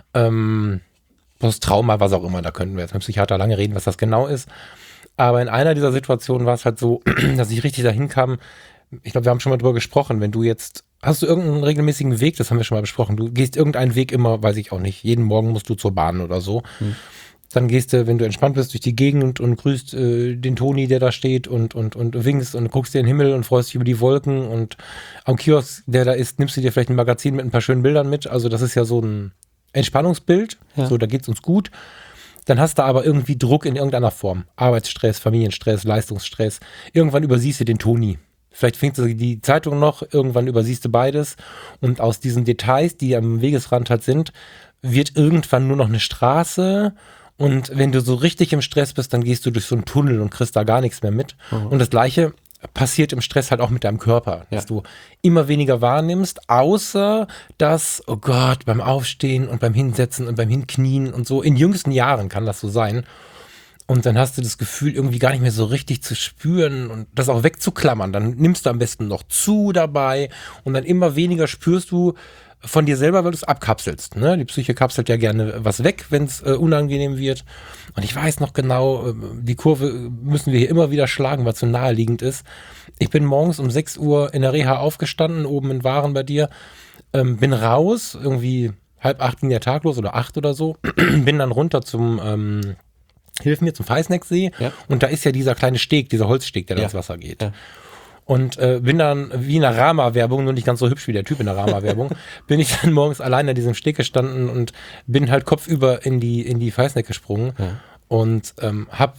Trauma, was auch immer, da könnten wir jetzt mit Psychiater lange reden, was das genau ist. Aber in einer dieser Situationen war es halt so, dass ich richtig dahin kam. Ich glaube, wir haben schon mal drüber gesprochen. Wenn du jetzt, hast du irgendeinen regelmäßigen Weg, das haben wir schon mal besprochen, du gehst irgendeinen Weg immer, weiß ich auch nicht, jeden Morgen musst du zur Bahn oder so. Dann gehst du, wenn du entspannt bist, durch die Gegend und grüßt den Toni, der da steht und winkst und guckst dir in den Himmel und freust dich über die Wolken und am Kiosk, der da ist, nimmst du dir vielleicht ein Magazin mit ein paar schönen Bildern mit. Also das ist ja so ein Entspannungsbild, so, da geht's uns gut. Dann hast du aber irgendwie Druck in irgendeiner Form. Arbeitsstress, Familienstress, Leistungsstress. Irgendwann übersiehst du den Toni. Vielleicht findest du die Zeitung noch, irgendwann übersiehst du beides. Und aus diesen Details, die am Wegesrand halt sind, wird irgendwann nur noch eine Straße. Und wenn du so richtig im Stress bist, dann gehst du durch so einen Tunnel und kriegst da gar nichts mehr mit. Und das Gleiche passiert im Stress halt auch mit deinem Körper, dass du immer weniger wahrnimmst, außer dass, oh Gott, beim Aufstehen und beim Hinsetzen und beim Hinknien und so, in jüngsten Jahren kann das so sein. Und dann hast du das Gefühl, irgendwie gar nicht mehr so richtig zu spüren und das auch wegzuklammern. Dann nimmst du am besten noch zu dabei und dann immer weniger spürst du von dir selber, weil du es abkapselst. Ne? Die Psyche kapselt ja gerne was weg, wenn es unangenehm wird. Und ich weiß noch genau, die Kurve müssen wir hier immer wieder schlagen, weil es so naheliegend ist. Ich bin morgens um 6 Uhr in der Reha aufgestanden, oben in Waren bei dir, bin raus, irgendwie 7:30 ging der Tag los oder 8 oder so, bin dann runter zum zum Feisnecksee und da ist ja dieser kleine Steg, dieser Holzsteg, der da ins Wasser geht. Ja. Und bin dann wie in der Rama-Werbung, nur nicht ganz so hübsch wie der Typ in der Rama-Werbung, bin ich dann morgens allein an diesem Steg gestanden und bin halt kopfüber in die Feisneck gesprungen und hab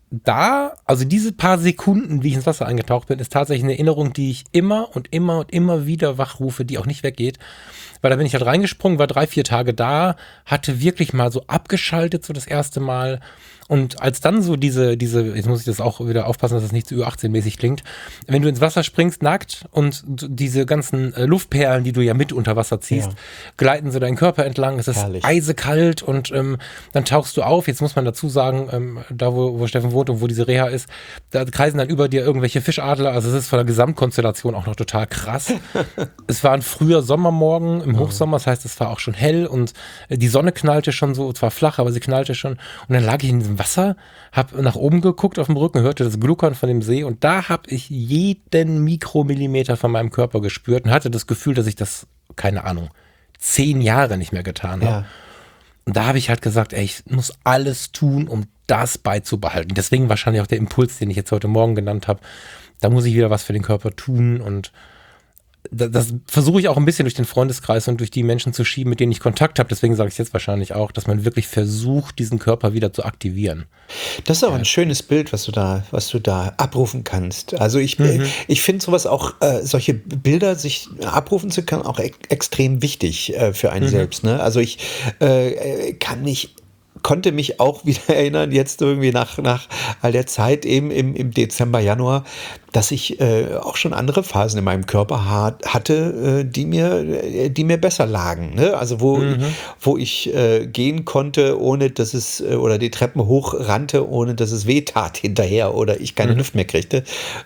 da, also diese paar Sekunden, wie ich ins Wasser eingetaucht bin, ist tatsächlich eine Erinnerung, die ich immer und immer und immer wieder wachrufe, die auch nicht weggeht. Weil da bin ich halt reingesprungen, war 3-4 Tage da, hatte wirklich mal so abgeschaltet, so das erste Mal. Und als dann so diese, jetzt muss ich das auch wieder aufpassen, dass das nicht zu Ü18-mäßig klingt, wenn du ins Wasser springst, nackt und diese ganzen Luftperlen, die du ja mit unter Wasser ziehst, gleiten so deinen Körper entlang, es ist eisekalt und dann tauchst du auf. Jetzt muss man dazu sagen, da wo Steffen wohnt und wo diese Reha ist, da kreisen dann über dir irgendwelche Fischadler, also es ist von der Gesamtkonstellation auch noch total krass. Es war ein früher Sommermorgen im Hochsommer, das heißt, es war auch schon hell und die Sonne knallte schon so, zwar flach, aber sie knallte schon und dann lag ich in diesem Wasser, hab nach oben geguckt auf dem Rücken, hörte das Gluckern von dem See und da habe ich jeden Mikromillimeter von meinem Körper gespürt und hatte das Gefühl, dass ich das, keine Ahnung, 10 Jahre nicht mehr getan habe. Ja. Und da habe ich halt gesagt, ey, ich muss alles tun, um das beizubehalten. Deswegen wahrscheinlich auch der Impuls, den ich jetzt heute Morgen genannt habe. Da muss ich wieder was für den Körper tun und das versuche ich auch ein bisschen durch den Freundeskreis und durch die Menschen zu schieben, mit denen ich Kontakt habe. Deswegen sage ich es jetzt wahrscheinlich auch, dass man wirklich versucht, diesen Körper wieder zu aktivieren. Das ist auch ein schönes Bild, was du da abrufen kannst. Also ich finde sowas auch, solche Bilder sich abrufen zu können, auch extrem wichtig für einen selbst. Ne? Also ich konnte mich auch wieder erinnern, jetzt irgendwie nach all der Zeit eben im Dezember, Januar, dass ich auch schon andere Phasen in meinem Körper hatte, die mir besser lagen. Ne? Also wo ich gehen konnte, ohne dass es, oder die Treppen hochrannte, ohne dass es weh tat hinterher oder ich keine Luft mehr kriegte.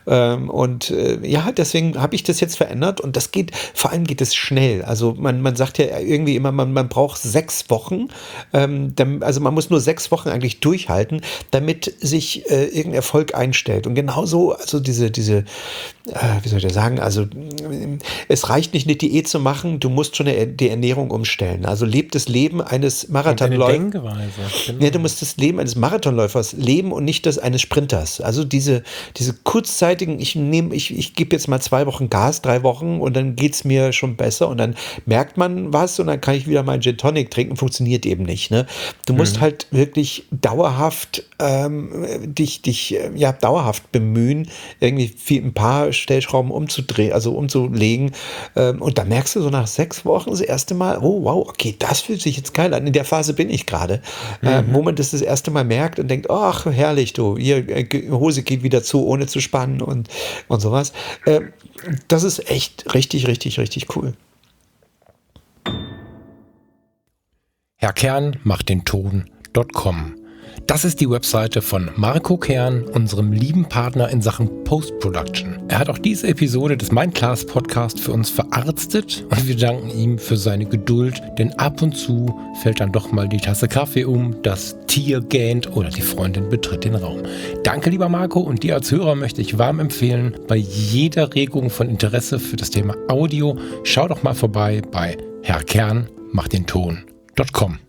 Deswegen habe ich das jetzt verändert und vor allem geht es schnell. Also man sagt ja irgendwie immer, man braucht 6 Wochen, also man muss nur 6 Wochen eigentlich durchhalten, damit sich irgendein Erfolg einstellt. Und genauso, also diese wie soll ich das sagen, also es reicht nicht, eine Diät zu machen, du musst schon die Ernährung umstellen. Also leb das Leben eines Marathonläufers. Genau. Ja, du musst das Leben eines Marathonläufers leben und nicht das eines Sprinters. Also diese kurzzeitigen, ich gebe jetzt mal 2 Wochen Gas, 3 Wochen und dann geht's mir schon besser und dann merkt man was und dann kann ich wieder meinen Gin Tonic trinken, funktioniert eben nicht. Ne? Du musst halt wirklich dauerhaft dich dauerhaft bemühen, irgendwie ein paar Stellschrauben umzudrehen, also umzulegen. Und da merkst du so nach 6 Wochen das erste Mal, oh wow, okay, das fühlt sich jetzt geil an. In der Phase bin ich gerade, wo man das erste Mal merkt und denkt, ach herrlich, du, hier Hose geht wieder zu, ohne zu spannen und sowas. Das ist echt richtig, richtig, richtig cool. Herr Kern macht den Ton.com. Das ist die Webseite von Marco Kern, unserem lieben Partner in Sachen Post-Production. Er hat auch diese Episode des Mindclass Podcast für uns verarztet und wir danken ihm für seine Geduld, denn ab und zu fällt dann doch mal die Tasse Kaffee um, das Tier gähnt oder die Freundin betritt den Raum. Danke, lieber Marco, und dir als Hörer möchte ich warm empfehlen, bei jeder Regung von Interesse für das Thema Audio, schau doch mal vorbei bei Herr Kern macht den Ton.com.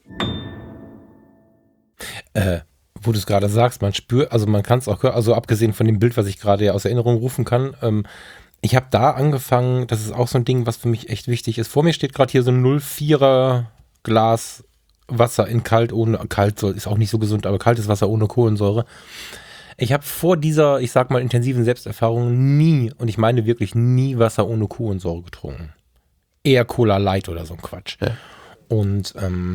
Wo du es gerade sagst, man spürt, also man kann es auch hören, also abgesehen von dem Bild, was ich gerade ja aus Erinnerung rufen kann, ich habe da angefangen, das ist auch so ein Ding, was für mich echt wichtig ist. Vor mir steht gerade hier so ein 0,4er Glas Wasser in kalt, ist auch nicht so gesund, aber kaltes Wasser ohne Kohlensäure. Ich habe vor dieser, ich sag mal, intensiven Selbsterfahrung nie, und ich meine wirklich nie, Wasser ohne Kohlensäure getrunken. Eher Cola Light oder so ein Quatsch. Ja. Und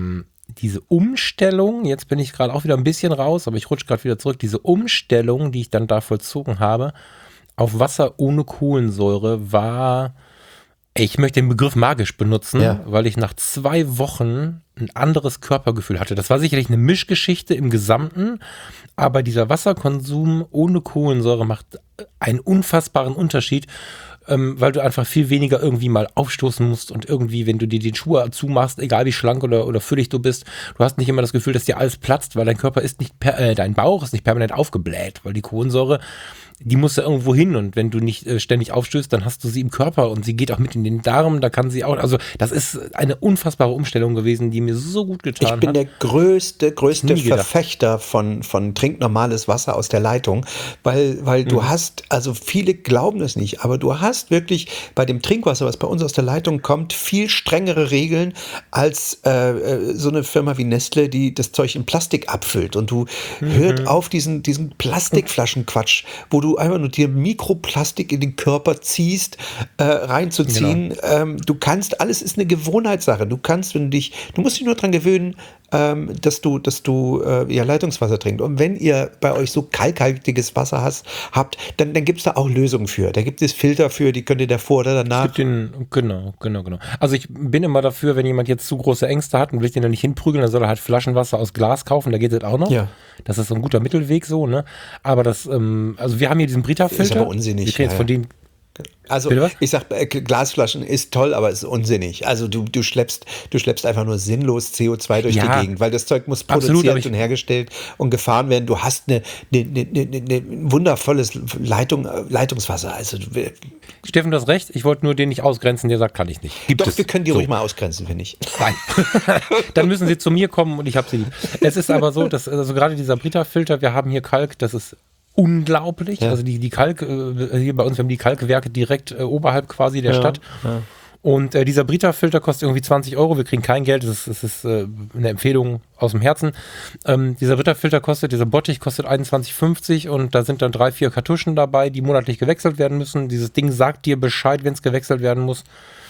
diese Umstellung, jetzt bin ich gerade auch wieder ein bisschen raus, aber ich rutsche gerade wieder zurück, diese Umstellung, die ich dann da vollzogen habe, auf Wasser ohne Kohlensäure war, ich möchte den Begriff magisch benutzen, weil ich nach 2 Wochen ein anderes Körpergefühl hatte. Das war sicherlich eine Mischgeschichte im Gesamten, aber dieser Wasserkonsum ohne Kohlensäure macht einen unfassbaren Unterschied, weil du einfach viel weniger irgendwie mal aufstoßen musst und irgendwie, wenn du dir die Schuhe zumachst, egal wie schlank oder füllig du bist, du hast nicht immer das Gefühl, dass dir alles platzt, weil dein Körper ist nicht, dein Bauch ist nicht permanent aufgebläht, weil die Kohlensäure, die muss ja irgendwo hin und wenn du nicht ständig aufstößt, dann hast du sie im Körper und sie geht auch mit in den Darm, da kann sie auch, also das ist eine unfassbare Umstellung gewesen, die mir so gut getan hat. Ich bin der größte Verfechter von trink normales Wasser aus der Leitung, weil du hast, also viele glauben es nicht, aber du hast wirklich bei dem Trinkwasser, was bei uns aus der Leitung kommt, viel strengere Regeln als so eine Firma wie Nestle, die das Zeug in Plastik abfüllt und du hört auf diesen Plastikflaschenquatsch, wo du einfach nur dir Mikroplastik in den Körper ziehst, reinzuziehen. Genau. Du kannst, alles ist eine Gewohnheitssache. Du musst dich nur dran gewöhnen, dass du Leitungswasser trinkst. Und wenn ihr bei euch so kalkhaltiges Wasser habt, dann gibt es da auch Lösungen für. Da gibt es Filter für, die könnt ihr davor oder danach. Genau. Also ich bin immer dafür, wenn jemand jetzt zu große Ängste hat und will den da nicht hinprügeln, dann soll er halt Flaschenwasser aus Glas kaufen, da geht das auch noch. Ja. Das ist so ein guter Mittelweg so, ne? Aber das, also wir haben hier diesen Brita-Filter. Ist aber unsinnig. Wir kriegen jetzt von denen. Also ich sag, Glasflaschen ist toll, aber es ist unsinnig. Also du schleppst einfach nur sinnlos CO2 durch die Gegend, weil das Zeug muss produziert und hergestellt und gefahren werden. Du hast eine wundervolles Leitungswasser. Also Steffen, du hast recht. Ich wollte nur den nicht ausgrenzen, der sagt, kann ich nicht. Wir können die ruhig mal ausgrenzen, finde ich. Nein. Dann müssen sie zu mir kommen und ich habe sie lieb. Es ist aber so, dass also gerade dieser Brita-Filter, wir haben hier Kalk, das ist unglaublich. Ja. Also die Kalk, hier bei uns, wir haben die Kalkwerke direkt oberhalb quasi der Stadt. Ja. Und dieser Brita-Filter kostet irgendwie 20 €. Wir kriegen kein Geld, das ist eine Empfehlung aus dem Herzen. Dieser Brita-Filter dieser Bottich kostet 21,50 und da sind dann 3-4 Kartuschen dabei, die monatlich gewechselt werden müssen. Dieses Ding sagt dir Bescheid, wenn es gewechselt werden muss.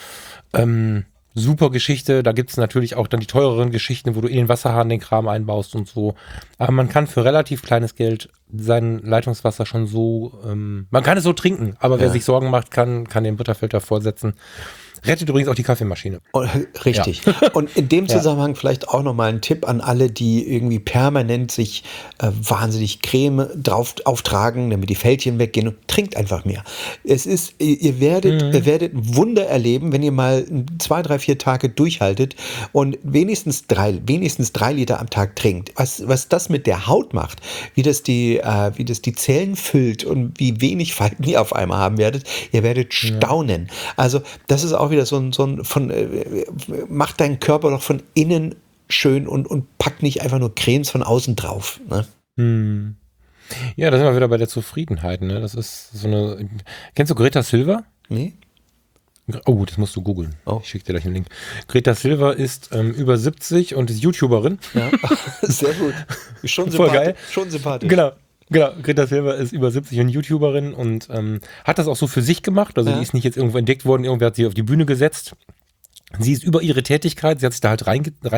Super Geschichte, da gibt es natürlich auch dann die teureren Geschichten, wo du in den Wasserhahn den Kram einbaust und so. Aber man kann für relativ kleines Geld sein Leitungswasser schon so, man kann es so trinken, aber wer sich Sorgen macht, kann den Brita-Filter vorsetzen. Rettet übrigens auch die Kaffeemaschine. Richtig. Ja. Und in dem Zusammenhang vielleicht auch nochmal ein Tipp an alle, die irgendwie permanent sich wahnsinnig Creme drauf auftragen, damit die Fältchen weggehen. Und trinkt einfach mehr. Ihr werdet Wunder erleben, wenn ihr mal 2, 3, 4 Tage durchhaltet und wenigstens 3 Liter am Tag trinkt. Was das mit der Haut macht, wie das die wie das die Zellen füllt und wie wenig Falten ihr auf einmal haben werdet. Ihr werdet staunen. Also das ist auch wieder so ein macht deinen Körper doch von innen schön und packt nicht einfach nur Cremes von außen drauf. Ne? Ja, da sind wir wieder bei der Zufriedenheit. Ne? Das ist so eine. Kennst du Greta Silver? Nee. Oh, das musst du googeln. Oh. Ich schicke dir gleich einen Link. Greta Silver ist über 70 und ist YouTuberin. Ja, sehr gut. Schon Voll geil. Schon sympathisch. Genau. Greta Silver ist über 70 und YouTuberin und hat das auch so für sich gemacht. Also die ist nicht jetzt irgendwo entdeckt worden, irgendwer hat sie auf die Bühne gesetzt. Sie ist über ihre Tätigkeit, sie hat sich da halt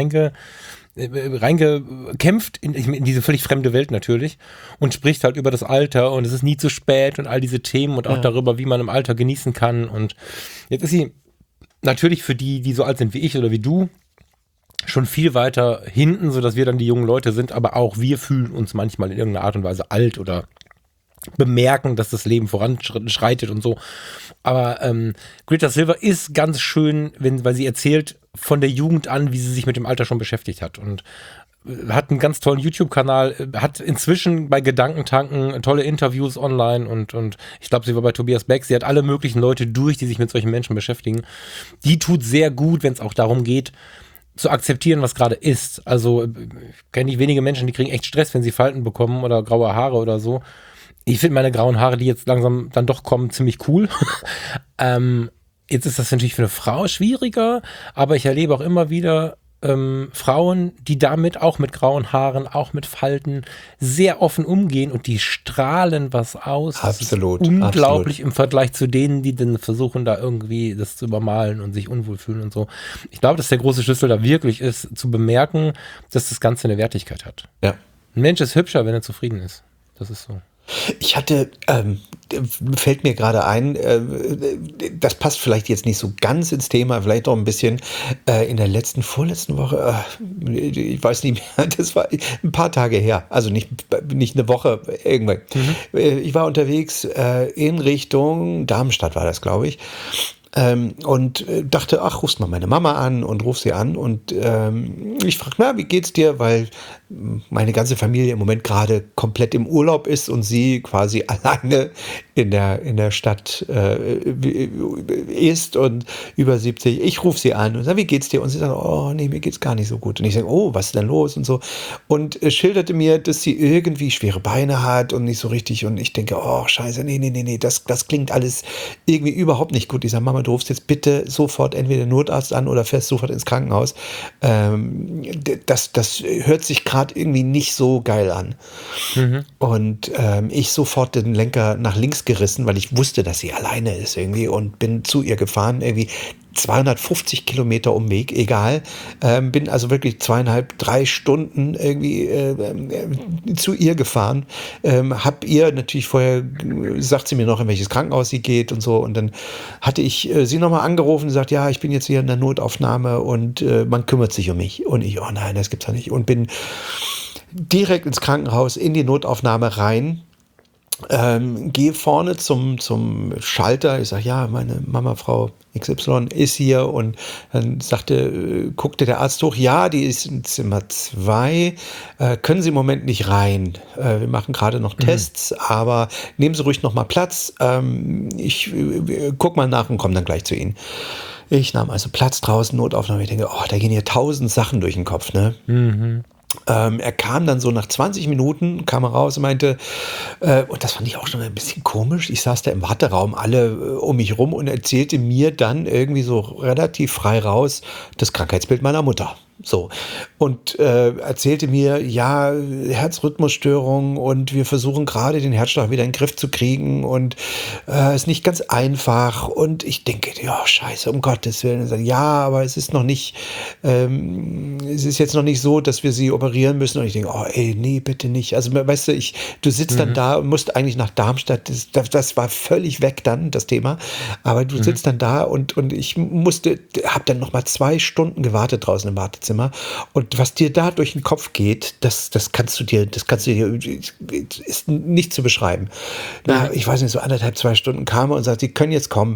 reingekämpft in diese völlig fremde Welt natürlich und spricht halt über das Alter und es ist nie zu spät und all diese Themen und auch darüber, wie man im Alter genießen kann. Und jetzt ist sie natürlich für die so alt sind wie ich oder wie du, schon viel weiter hinten, sodass wir dann die jungen Leute sind, aber auch wir fühlen uns manchmal in irgendeiner Art und Weise alt oder bemerken, dass das Leben voranschreitet und so. Aber Greta Silver ist ganz schön, weil sie erzählt von der Jugend an, wie sie sich mit dem Alter schon beschäftigt hat und hat einen ganz tollen YouTube-Kanal, hat inzwischen bei Gedankentanken tolle Interviews online und ich glaube, sie war bei Tobias Beck, sie hat alle möglichen Leute durch, die sich mit solchen Menschen beschäftigen. Die tut sehr gut, wenn es auch darum geht, zu akzeptieren, was gerade ist. Also ich kenne nicht wenige Menschen, die kriegen echt Stress, wenn sie Falten bekommen oder graue Haare oder so. Ich finde meine grauen Haare, die jetzt langsam dann doch kommen, ziemlich cool. Jetzt ist das natürlich für eine Frau schwieriger, aber ich erlebe auch immer wieder Frauen, die damit auch mit grauen Haaren, auch mit Falten sehr offen umgehen und die strahlen was aus. Absolut. Das ist unglaublich im Vergleich zu denen, die dann versuchen, da irgendwie das zu übermalen und sich unwohl fühlen und so. Ich glaube, dass der große Schlüssel da wirklich ist, zu bemerken, dass das Ganze eine Wertigkeit hat. Ja. Ein Mensch ist hübscher, wenn er zufrieden ist. Das ist so. Ich hatte, fällt mir gerade ein, das passt vielleicht jetzt nicht so ganz ins Thema, vielleicht auch ein bisschen in der vorletzten Woche, ich weiß nicht mehr, das war ein paar Tage her, also nicht eine Woche, irgendwann. Ich war unterwegs in Richtung Darmstadt, war das, glaube ich. Und dachte, ach, rufst mal meine Mama an und ruf sie an und ich frage, na, wie geht's dir? Weil meine ganze Familie im Moment gerade komplett im Urlaub ist und sie quasi alleine in der Stadt ist und über 70. Ich rufe sie an und sage, wie geht's dir? Und sie sagt, oh nee, mir geht's gar nicht so gut. Und ich sage, oh, was ist denn los? Und so. Und schilderte mir, dass sie irgendwie schwere Beine hat und nicht so richtig. Und ich denke, oh, scheiße, nee, das klingt alles irgendwie überhaupt nicht gut. Ich sage, Mama, du rufst jetzt bitte sofort entweder den Notarzt an oder fährst sofort ins Krankenhaus. Das hört sich gerade irgendwie nicht so geil an. Und ich sofort den Lenker nach links gerissen, weil ich wusste, dass sie alleine ist irgendwie und bin zu ihr gefahren, irgendwie 250 Kilometer Umweg, egal. Bin also wirklich 2,5-3 Stunden irgendwie zu ihr gefahren. Hab ihr natürlich vorher, sagt sie mir noch, in welches Krankenhaus sie geht und so. Und dann hatte ich sie nochmal angerufen und gesagt, ja, ich bin jetzt hier in der Notaufnahme und man kümmert sich um mich. Und ich, oh nein, das gibt's ja nicht. Und bin direkt ins Krankenhaus, in die Notaufnahme rein. Gehe vorne zum Schalter, ich sage, ja, meine Mama, Frau XY ist hier und dann guckte der Arzt hoch, ja, die ist in Zimmer 2, können Sie im Moment nicht rein, wir machen gerade noch Tests, aber nehmen Sie ruhig noch mal Platz, ich guck mal nach und komme dann gleich zu Ihnen. Ich nahm also Platz draußen, Notaufnahme, ich denke, oh, da gehen hier 1000 Sachen durch den Kopf, ne? Er kam dann so nach 20 Minuten, kam er raus und meinte, und das fand ich auch schon ein bisschen komisch, ich saß da im Warteraum, alle um mich rum und erzählte mir dann irgendwie so relativ frei raus das Krankheitsbild meiner Mutter. So. Und erzählte mir, ja, Herzrhythmusstörung und wir versuchen gerade den Herzschlag wieder in den Griff zu kriegen und ist nicht ganz einfach. Und ich denke, ja, scheiße, um Gottes Willen. Sage, ja, aber es ist noch nicht, es ist jetzt noch nicht so, dass wir sie operieren müssen. Und ich denke, oh, ey, nee, bitte nicht. Also, weißt du, du sitzt dann da und musst eigentlich nach Darmstadt. Das war völlig weg dann, das Thema. Aber du sitzt dann da und ich habe dann noch mal 2 Stunden gewartet draußen im Wartezimmer. Und was dir da durch den Kopf geht, das kannst du dir, ist nicht zu beschreiben. Na, ich weiß nicht, so 1,5-2 Stunden kam er und sagte, Sie können jetzt kommen.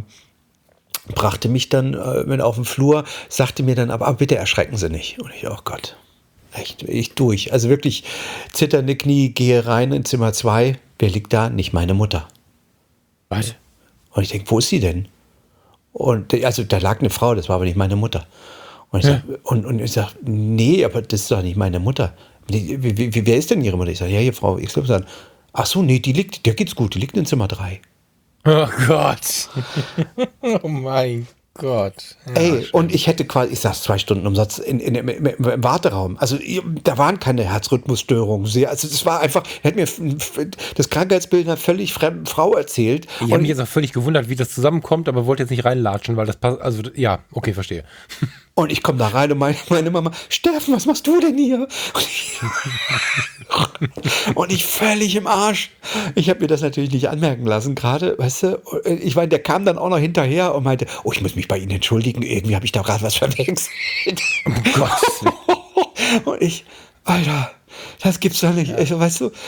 Brachte mich dann auf den Flur, sagte mir dann, aber bitte erschrecken Sie nicht. Und ich, oh Gott. Echt, ich durch. Also wirklich zitternde Knie, gehe rein in Zimmer 2. Wer liegt da? Nicht meine Mutter. Was? Und ich denke, wo ist sie denn? Und also da lag eine Frau, das war aber nicht meine Mutter. Und ich sag, nee, aber das ist doch nicht meine Mutter. Wer ist denn ihre Mutter? Ich sage, ja, hier Frau XY. Ach so, nee, der geht's gut, die liegt in Zimmer 3. Oh Gott. Oh mein Gott. Ja, Ey, schön. und ich hätte quasi, ich saß 2 Stunden Umsatz im Warteraum. Also da waren keine Herzrhythmusstörungen. Also das war einfach, er hat mir das Krankheitsbild einer völlig fremden Frau erzählt. Ich habe mich jetzt auch völlig gewundert, wie das zusammenkommt, aber wollte jetzt nicht reinlatschen, weil das passt, also ja, okay, verstehe. Und ich komme da rein und meine Mama, Steffen, was machst du denn hier? Und ich völlig im Arsch. Ich habe mir das natürlich nicht anmerken lassen, gerade, weißt du, ich meine, der kam dann auch noch hinterher und meinte, oh, ich muss mich bei Ihnen entschuldigen, irgendwie habe ich da gerade was verwechselt. Oh Gott. Und ich, Alter, das gibt's doch nicht. Also, weißt du,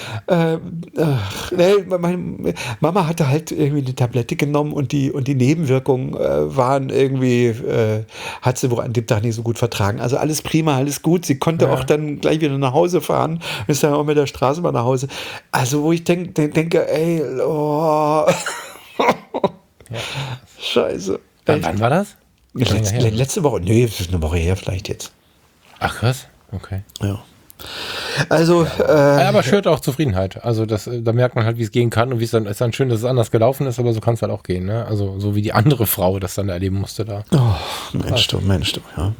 meine Mama hatte halt irgendwie eine Tablette genommen und die Nebenwirkungen waren irgendwie, hat sie wohl an dem Tag nicht so gut vertragen. Also alles prima, alles gut. Sie konnte auch dann gleich wieder nach Hause fahren, ist dann auch mit der Straßenbahn nach Hause. Also wo ich denke, ey, oh. Scheiße. Wann war das? Letzte Woche, nee, das ist eine Woche her vielleicht jetzt. Ach krass, okay. Ja. Also, aber schürt auch Zufriedenheit. Also da merkt man halt, wie es gehen kann und wie es dann ist dann schön, dass es anders gelaufen ist, aber so kann es halt auch gehen. Ne? Also so wie die andere Frau das dann erleben musste da. oh, Mensch, du, ja.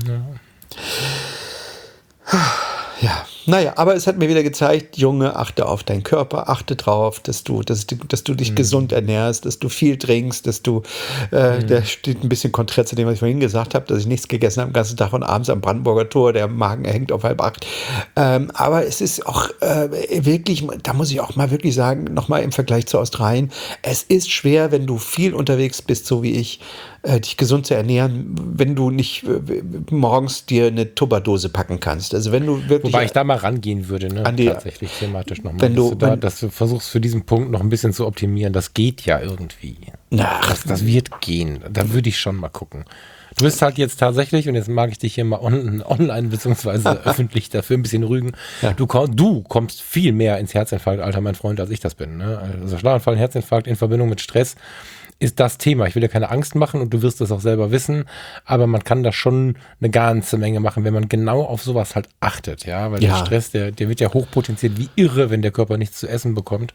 Ja, naja, aber es hat mir wieder gezeigt, Junge, achte auf deinen Körper, achte drauf, dass du dich gesund ernährst, dass du viel trinkst, dass du, der steht ein bisschen konträr zu dem, was ich vorhin gesagt habe, dass ich nichts gegessen habe den ganzen Tag und abends am Brandenburger Tor, der Magen hängt auf 7:30. Aber es ist auch wirklich, da muss ich auch mal wirklich sagen, nochmal im Vergleich zu Australien, es ist schwer, wenn du viel unterwegs bist, so wie ich, dich gesund zu ernähren, wenn du nicht morgens dir eine Tupperdose packen kannst. Also wenn du wirklich... Wobei ich da mal rangehen würde, ne? Tatsächlich thematisch nochmal. Dass du versuchst für diesen Punkt noch ein bisschen zu optimieren, das geht ja irgendwie. Das wird gehen. Da würde ich schon mal gucken. Du bist halt jetzt tatsächlich, und jetzt mag ich dich hier mal online beziehungsweise öffentlich dafür ein bisschen rügen, ja. du kommst viel mehr ins Herzinfarkt, Alter, mein Freund, als ich das bin. Ne? Also Schlaganfall, Herzinfarkt in Verbindung mit Stress ist das Thema. Ich will dir keine Angst machen und du wirst das auch selber wissen, aber man kann da schon eine ganze Menge machen, wenn man genau auf sowas halt achtet, ja, weil der Stress, der wird ja hochpotenziert wie irre, wenn der Körper nichts zu essen bekommt.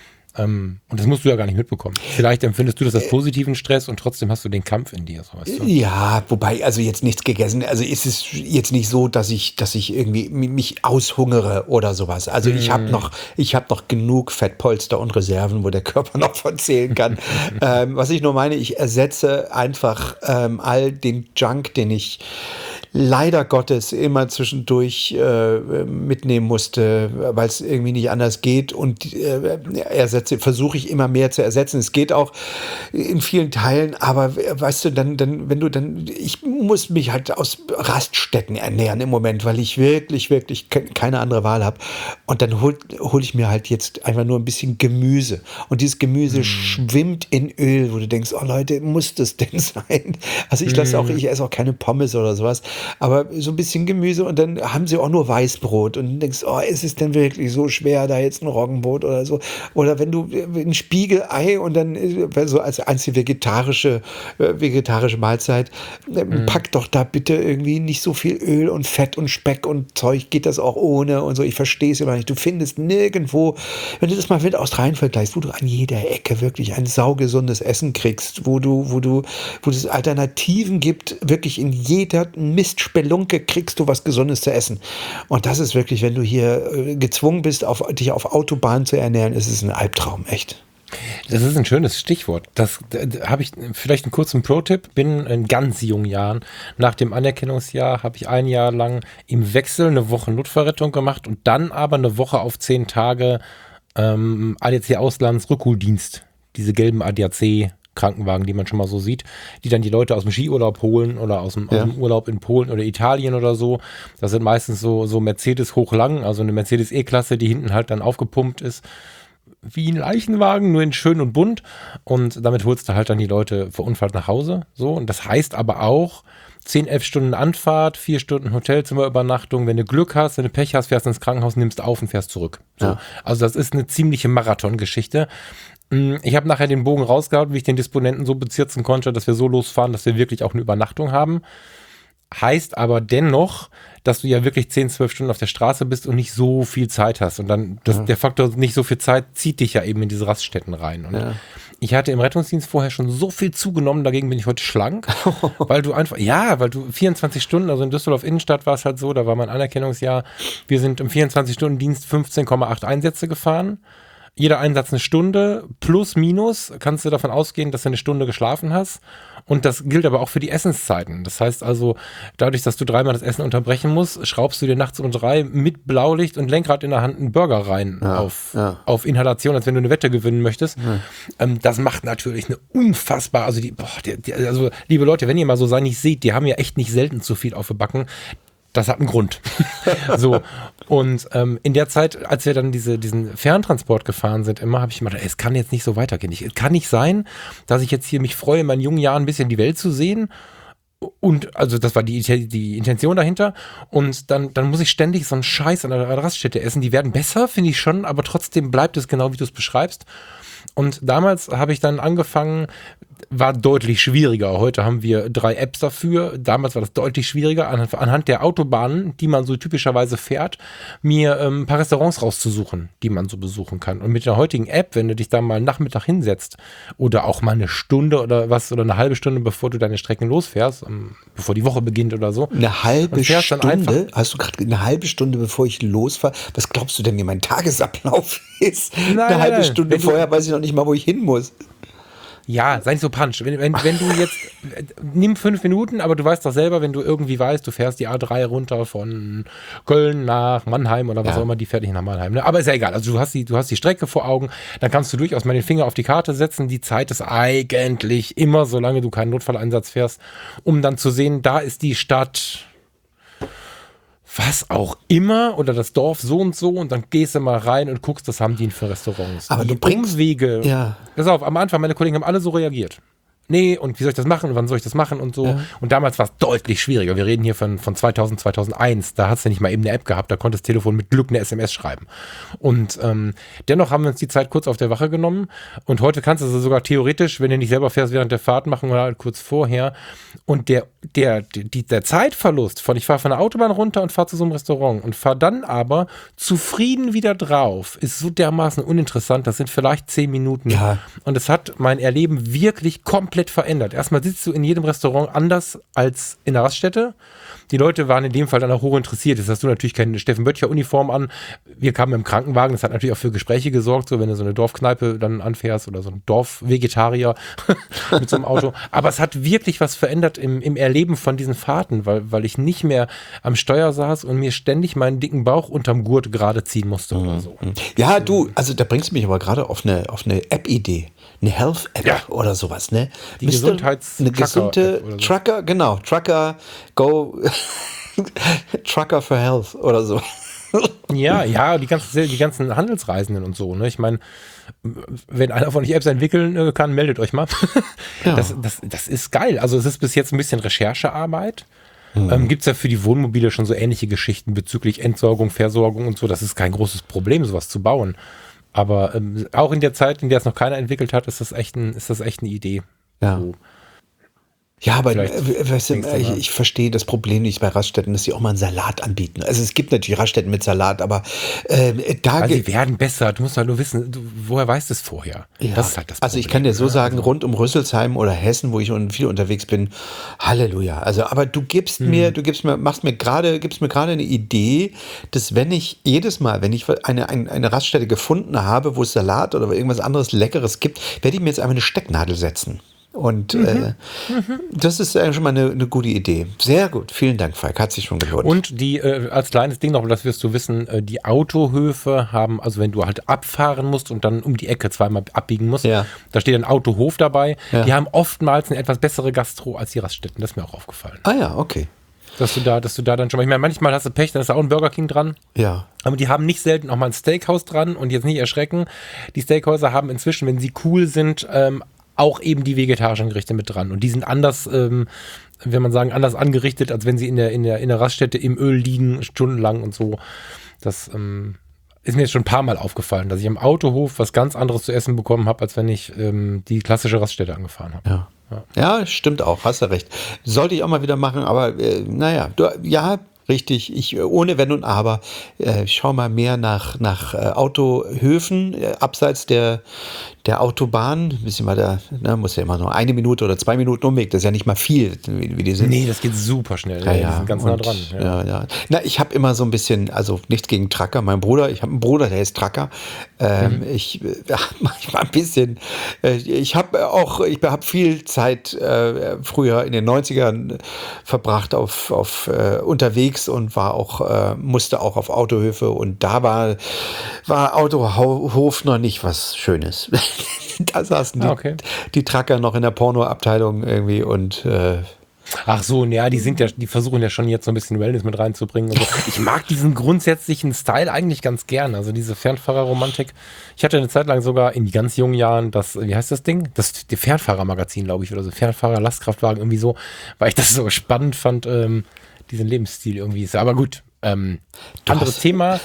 Und das musst du ja gar nicht mitbekommen. Vielleicht empfindest du das als positiven Stress und trotzdem hast du den Kampf in dir. So, weißt du? Ja, wobei, also jetzt nichts gegessen. Also ist es jetzt nicht so, dass ich irgendwie mich aushungere oder sowas. Also ich habe noch genug Fettpolster und Reserven, wo der Körper noch verzählen kann. Was ich nur meine, ich ersetze einfach all den Junk, den ich leider Gottes immer zwischendurch mitnehmen musste, weil es irgendwie nicht anders geht, und versuche ich immer mehr zu ersetzen. Es geht auch in vielen Teilen, aber weißt du, ich muss mich halt aus Raststätten ernähren im Moment, weil ich wirklich keine andere Wahl habe, und dann hol ich mir halt jetzt einfach nur ein bisschen Gemüse, und dieses Gemüse schwimmt in Öl, wo du denkst, oh Leute, muss das denn sein? Also ich esse auch keine Pommes oder sowas, aber so ein bisschen Gemüse, und dann haben sie auch nur Weißbrot, und du denkst, oh, ist es denn wirklich so schwer, da jetzt ein Roggenbrot oder so? Oder wenn du ein Spiegelei, und dann so als einzige vegetarische Mahlzeit, pack doch da bitte irgendwie nicht so viel Öl und Fett und Speck und Zeug, geht das auch ohne und so. Ich verstehe es immer nicht. Du findest nirgendwo, wenn du das mal mit Australien vergleichst, wo du an jeder Ecke wirklich ein saugesundes Essen kriegst, wo es Alternativen gibt, wirklich in jeder Mistspelunke kriegst du was Gesundes zu essen. Und das ist wirklich, wenn du hier gezwungen bist, dich auf Autobahn zu ernähren, ist es ein Albtraum, echt. Das ist ein schönes Stichwort. Da habe ich vielleicht einen kurzen Pro-Tipp. Bin in ganz jungen Jahren, nach dem Anerkennungsjahr, habe ich 1 Jahr lang im Wechsel eine Woche Notfallrettung gemacht und dann aber eine Woche auf 10 Tage ADAC-Auslandsrückholdienst. Diese gelben ADAC-Krankenwagen, die man schon mal so sieht, die dann die Leute aus dem Skiurlaub holen oder aus dem Urlaub in Polen oder Italien oder so. Das sind meistens so Mercedes hochlang, also eine Mercedes E-Klasse, die hinten halt dann aufgepumpt ist. Wie ein Leichenwagen, nur in schön und bunt, und damit holst du halt dann die Leute verunfallt nach Hause. So, und das heißt aber auch, 10, 11 Stunden Anfahrt, 4 Stunden Hotelzimmerübernachtung. Wenn du Glück hast, wenn du Pech hast, fährst du ins Krankenhaus, nimmst auf und fährst zurück. So. Ja. Also das ist eine ziemliche Marathongeschichte. Ich habe nachher den Bogen rausgehauen, wie ich den Disponenten so bezirzen konnte, dass wir so losfahren, dass wir wirklich auch eine Übernachtung haben. Heißt aber dennoch, dass du ja wirklich 10, 12 Stunden auf der Straße bist und nicht so viel Zeit hast. Und dann, der Faktor nicht so viel Zeit zieht dich ja eben in diese Raststätten rein. Und ich hatte im Rettungsdienst vorher schon so viel zugenommen, dagegen bin ich heute schlank, weil du 24 Stunden, also in Düsseldorf Innenstadt war es halt so, da war mein Anerkennungsjahr, wir sind im 24-Stunden-Dienst 15,8 Einsätze gefahren. Jeder Einsatz eine Stunde, plus, minus, kannst du davon ausgehen, dass du eine Stunde geschlafen hast. Und das gilt aber auch für die Essenszeiten. Das heißt also, dadurch, dass du 3-mal das Essen unterbrechen musst, schraubst du dir nachts um 3 mit Blaulicht und Lenkrad in der Hand einen Burger rein auf Inhalation, als wenn du eine Wette gewinnen möchtest. Das macht natürlich eine unfassbar, also also liebe Leute, wenn ihr mal so sein nicht seht, die haben ja echt nicht selten zu viel auf den Backen. Das hat einen Grund. So. Und in der Zeit, als wir dann diesen Ferntransport gefahren sind, habe ich immer gedacht, es kann jetzt nicht so weitergehen. Es kann nicht sein, dass ich jetzt hier mich freue, in meinen jungen Jahren ein bisschen die Welt zu sehen. Und also das war die Intention dahinter. Und dann muss ich ständig so einen Scheiß an der Raststätte essen. Die werden besser, finde ich schon, aber trotzdem bleibt es genau, wie du es beschreibst. Und damals habe ich dann angefangen, war deutlich schwieriger. Heute haben wir 3 Apps dafür. Damals war das deutlich schwieriger, anhand der Autobahnen, die man so typischerweise fährt, mir ein paar Restaurants rauszusuchen, die man so besuchen kann. Und mit der heutigen App, wenn du dich da mal einen Nachmittag hinsetzt oder auch mal eine Stunde oder eine halbe Stunde, bevor du deine Strecken losfährst, bevor die Woche beginnt oder so. Eine halbe Stunde? Hast du gerade eine halbe Stunde, bevor ich losfahre? Was glaubst du denn, wie mein Tagesablauf ist? Eine halbe Stunde vorher weiß ich noch nicht mal, wo ich hin muss. Ja, sei nicht so punch. Wenn du jetzt, nimm 5 Minuten, aber du weißt doch selber, wenn du irgendwie weißt, du fährst die A3 runter von Köln nach Mannheim oder was auch immer, die fährt nicht nach Mannheim. Ne? Aber ist ja egal. Also du hast die Strecke vor Augen, dann kannst du durchaus mal den Finger auf die Karte setzen. Die Zeit ist eigentlich immer, solange du keinen Notfalleinsatz fährst, um dann zu sehen, da ist die Stadt, was auch immer, oder das Dorf so und dann gehst du mal rein und guckst, was haben die für Restaurants. Aber die du bringst Umwege. Ja. Pass auf, am Anfang, meine Kollegen haben alle so reagiert. Nee, und wie soll ich das machen und wann soll ich das machen und so. Ja. Und damals war es deutlich schwieriger. Wir reden hier von 2000, 2001. Da hast du nicht mal eben eine App gehabt, da konntest das Telefon mit Glück eine SMS schreiben. Und dennoch haben wir uns die Zeit kurz auf der Wache genommen. Und heute kannst du sogar theoretisch, wenn du nicht selber fährst, während der Fahrt machen oder halt kurz vorher. Und der Zeitverlust ich fahre von der Autobahn runter und fahre zu so einem Restaurant und fahre dann aber zufrieden wieder drauf, ist so dermaßen uninteressant. Das sind vielleicht 10 Minuten. Ja. Und es hat mein Erleben wirklich komplett verändert. Erstmal sitzt du in jedem Restaurant anders als in der Raststätte. Die Leute waren in dem Fall dann auch hoch interessiert. Jetzt hast du natürlich keine Steffen Böttcher-Uniform an. Wir kamen im Krankenwagen. Das hat natürlich auch für Gespräche gesorgt, so wenn du so eine Dorfkneipe dann anfährst oder so ein Dorfvegetarier mit so einem Auto. Aber es hat wirklich was verändert im Erleben von diesen Fahrten, weil ich nicht mehr am Steuer saß und mir ständig meinen dicken Bauch unterm Gurt gerade ziehen musste oder so. Ja, du, also da bringst du mich aber gerade auf eine App-Idee. Eine Health-App oder sowas, ne? Die Gesundheits-Tracker. Eine gesunde so. Trucker, genau. Trucker, go, Trucker for Health oder so. Ja, die ganzen Handelsreisenden und so, ne? Ich meine, wenn einer von euch Apps entwickeln kann, meldet euch mal. Ja. Das ist geil. Also es ist bis jetzt ein bisschen Recherchearbeit. Gibt es ja für die Wohnmobile schon so ähnliche Geschichten bezüglich Entsorgung, Versorgung und so. Das ist kein großes Problem, sowas zu bauen. Aber auch in der Zeit, in der es noch keiner entwickelt hat, ist das echt eine Idee. Ja. So. Ja, aber weißt du, ich verstehe das Problem nicht bei Raststätten, dass sie auch mal einen Salat anbieten. Also es gibt natürlich Raststätten mit Salat, aber sie werden besser. Du musst halt nur wissen, woher weißt du es vorher? Ja. Das ist halt das Problem. Also ich kann dir so sagen, rund um Rüsselsheim oder Hessen, wo ich viel unterwegs bin, Halleluja. Also, aber du gibst mir gerade eine Idee, dass wenn ich jedes Mal, wenn ich eine Raststätte gefunden habe, wo es Salat oder irgendwas anderes Leckeres gibt, werde ich mir jetzt einfach eine Stecknadel setzen. Und das ist schon mal eine gute Idee. Sehr gut. Vielen Dank, Falk. Hat sich schon gelohnt. Und die, als kleines Ding noch, das wirst du wissen, die Autohöfe haben, also wenn du halt abfahren musst und dann um die Ecke zweimal abbiegen musst, da steht ein Autohof dabei, die haben oftmals eine etwas bessere Gastro als die Raststätten. Das ist mir auch aufgefallen. Ah ja, okay. Dass du da dann schon mal, ich meine, manchmal hast du Pech, dann ist da auch ein Burger King dran. Ja. Aber die haben nicht selten auch mal ein Steakhouse dran und jetzt nicht erschrecken. Die Steakhäuser haben inzwischen, wenn sie cool sind, auch eben die vegetarischen Gerichte mit dran. Und die sind anders will man sagen, anders angerichtet, als wenn sie in der Raststätte im Öl liegen, stundenlang und so. Das ist mir jetzt schon ein paar Mal aufgefallen, dass ich am Autohof was ganz anderes zu essen bekommen habe, als wenn ich die klassische Raststätte angefahren habe. Ja, stimmt auch, hast du recht. Sollte ich auch mal wieder machen, aber richtig, ich ohne Wenn und Aber schau mal mehr nach Autohöfen abseits der Autobahn. Ein bisschen weiter, muss ja immer nur 1 Minute oder 2 Minuten Umweg, das ist ja nicht mal viel, wie die sind. Nee, das geht super schnell. Die sind ganz nah dran. Ja. Na, ich habe immer so ein bisschen, also nichts gegen Trucker. Ich habe einen Bruder, der ist Trucker. Ich manchmal ein bisschen, ich habe viel Zeit früher in den 90ern verbracht auf unterwegs und musste auch auf Autohöfe, und da war Autohof noch nicht was Schönes. Da saßen die Trucker noch in der Pornoabteilung irgendwie und ach so, ja, die versuchen ja schon jetzt so ein bisschen Wellness mit reinzubringen. Und so. Ich mag diesen grundsätzlichen Style eigentlich ganz gern. Also diese Fernfahrerromantik. Ich hatte eine Zeit lang sogar in ganz jungen Jahren wie heißt das Ding? Die Fernfahrermagazin, glaube ich, oder so. Fernfahrer-Lastkraftwagen, irgendwie so, weil ich das so spannend fand, diesen Lebensstil irgendwie. Aber gut, anderes Thema.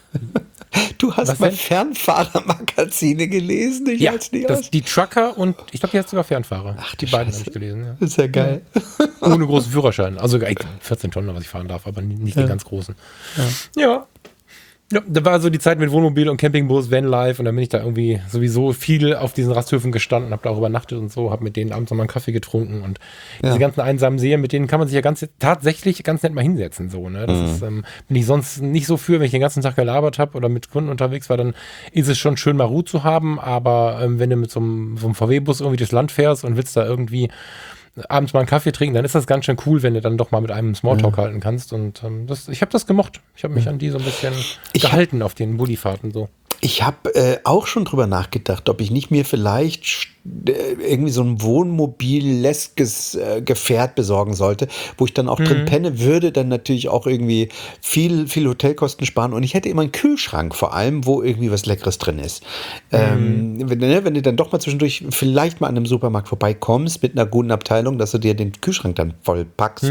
Du hast mal Fernfahrermagazine gelesen? Die Trucker und ich glaube, die hat sogar Fernfahrer. Ach, die beiden habe ich gelesen. Ja. Das ist ja geil. Ohne großen Führerschein. Also 14 Tonnen, was ich fahren darf, aber nicht die ganz großen. Ja. Ja, da war so die Zeit mit Wohnmobil und Campingbus, Vanlife, und dann bin ich da irgendwie sowieso viel auf diesen Rasthöfen gestanden, habe da auch übernachtet und so, habe mit denen abends nochmal einen Kaffee getrunken, und diese ganzen einsamen Seen, mit denen kann man sich ja tatsächlich ganz nett mal hinsetzen, so, ne? Das ist, bin ich sonst nicht so für, wenn ich den ganzen Tag gelabert habe oder mit Kunden unterwegs war, dann ist es schon schön, mal Ruhe zu haben, aber wenn du mit so einem VW-Bus irgendwie durchs Land fährst und willst da irgendwie abends mal einen Kaffee trinken, dann ist das ganz schön cool, wenn du dann doch mal mit einem Smalltalk halten kannst, und ich habe das gemocht. Ich habe mich an die so ein bisschen gehalten auf den Bullifahrten so. Ich habe auch schon drüber nachgedacht, ob ich nicht mir vielleicht irgendwie so ein wohnmobil-lästiges Gefährt besorgen sollte, wo ich dann auch drin penne, würde dann natürlich auch irgendwie viel Hotelkosten sparen, und ich hätte immer einen Kühlschrank vor allem, wo irgendwie was Leckeres drin ist. Wenn du dann doch mal zwischendurch vielleicht mal an einem Supermarkt vorbeikommst mit einer guten Abteilung, dass du dir den Kühlschrank dann voll packst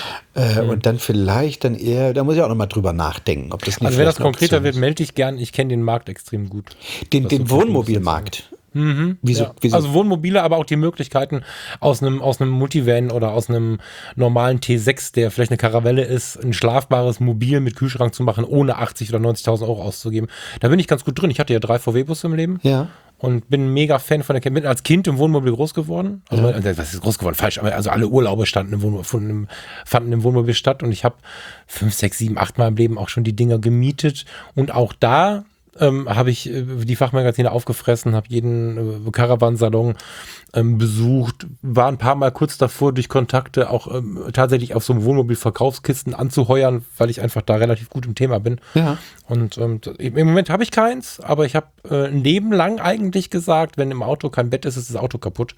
und dann vielleicht dann eher, da muss ich auch noch mal drüber nachdenken, ob das nicht. Also wenn das konkreter wird, melde ich gern, ich kenne den Markt extrem gut. Den Wohnmobilmarkt. Wieso? Also Wohnmobile, aber auch die Möglichkeiten aus einem Multivan oder aus einem normalen T6, der vielleicht eine Karavelle ist, ein schlafbares Mobil mit Kühlschrank zu machen, ohne 80.000 oder 90.000 Euro auszugeben. Da bin ich ganz gut drin. Ich hatte ja 3 VW-Busse im Leben. Ja. Und bin ein mega Fan von bin als Kind im Wohnmobil groß geworden. Also, was ist groß geworden? Falsch. Aber also alle Urlaube fanden im Wohnmobil statt. Und ich habe 5, 6, 7, 8 Mal im Leben auch schon die Dinger gemietet. Und auch da habe ich die Fachmagazine aufgefressen, habe jeden Caravansalon besucht, war ein paar Mal kurz davor, durch Kontakte auch tatsächlich auf so einem Wohnmobil-Verkaufskisten anzuheuern, weil ich einfach da relativ gut im Thema bin. Ja. Und im Moment habe ich keins, aber ich habe ein Leben lang eigentlich gesagt, wenn im Auto kein Bett ist, ist das Auto kaputt.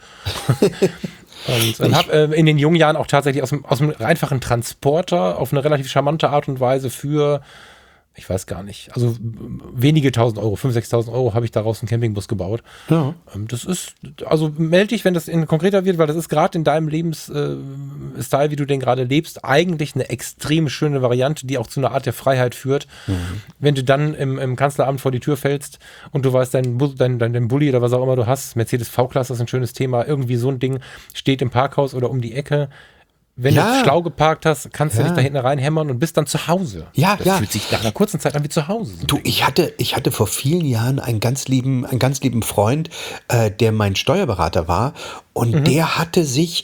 Und habe in den jungen Jahren auch tatsächlich aus einem einfachen Transporter auf eine relativ charmante Art und Weise für, ich weiß gar nicht, also wenige 1.000 Euro, 5.000, 6.000 Euro habe ich daraus einen Campingbus gebaut. Ja. Das ist, also melde dich, wenn das konkreter wird, weil das ist gerade in deinem Lebensstil, wie du den gerade lebst, eigentlich eine extrem schöne Variante, die auch zu einer Art der Freiheit führt. Wenn du dann im Kanzleramt vor die Tür fällst und du weißt, dein Bulli oder was auch immer du hast, Mercedes V-Klasse ist ein schönes Thema, irgendwie so ein Ding steht im Parkhaus oder um die Ecke. Wenn du schlau geparkt hast, kannst du dich da hinten reinhämmern und bist dann zu Hause. Das fühlt sich nach einer kurzen Zeit an wie zu Hause. So ich hatte vor vielen Jahren einen ganz lieben Freund, der mein Steuerberater war. Und der hatte sich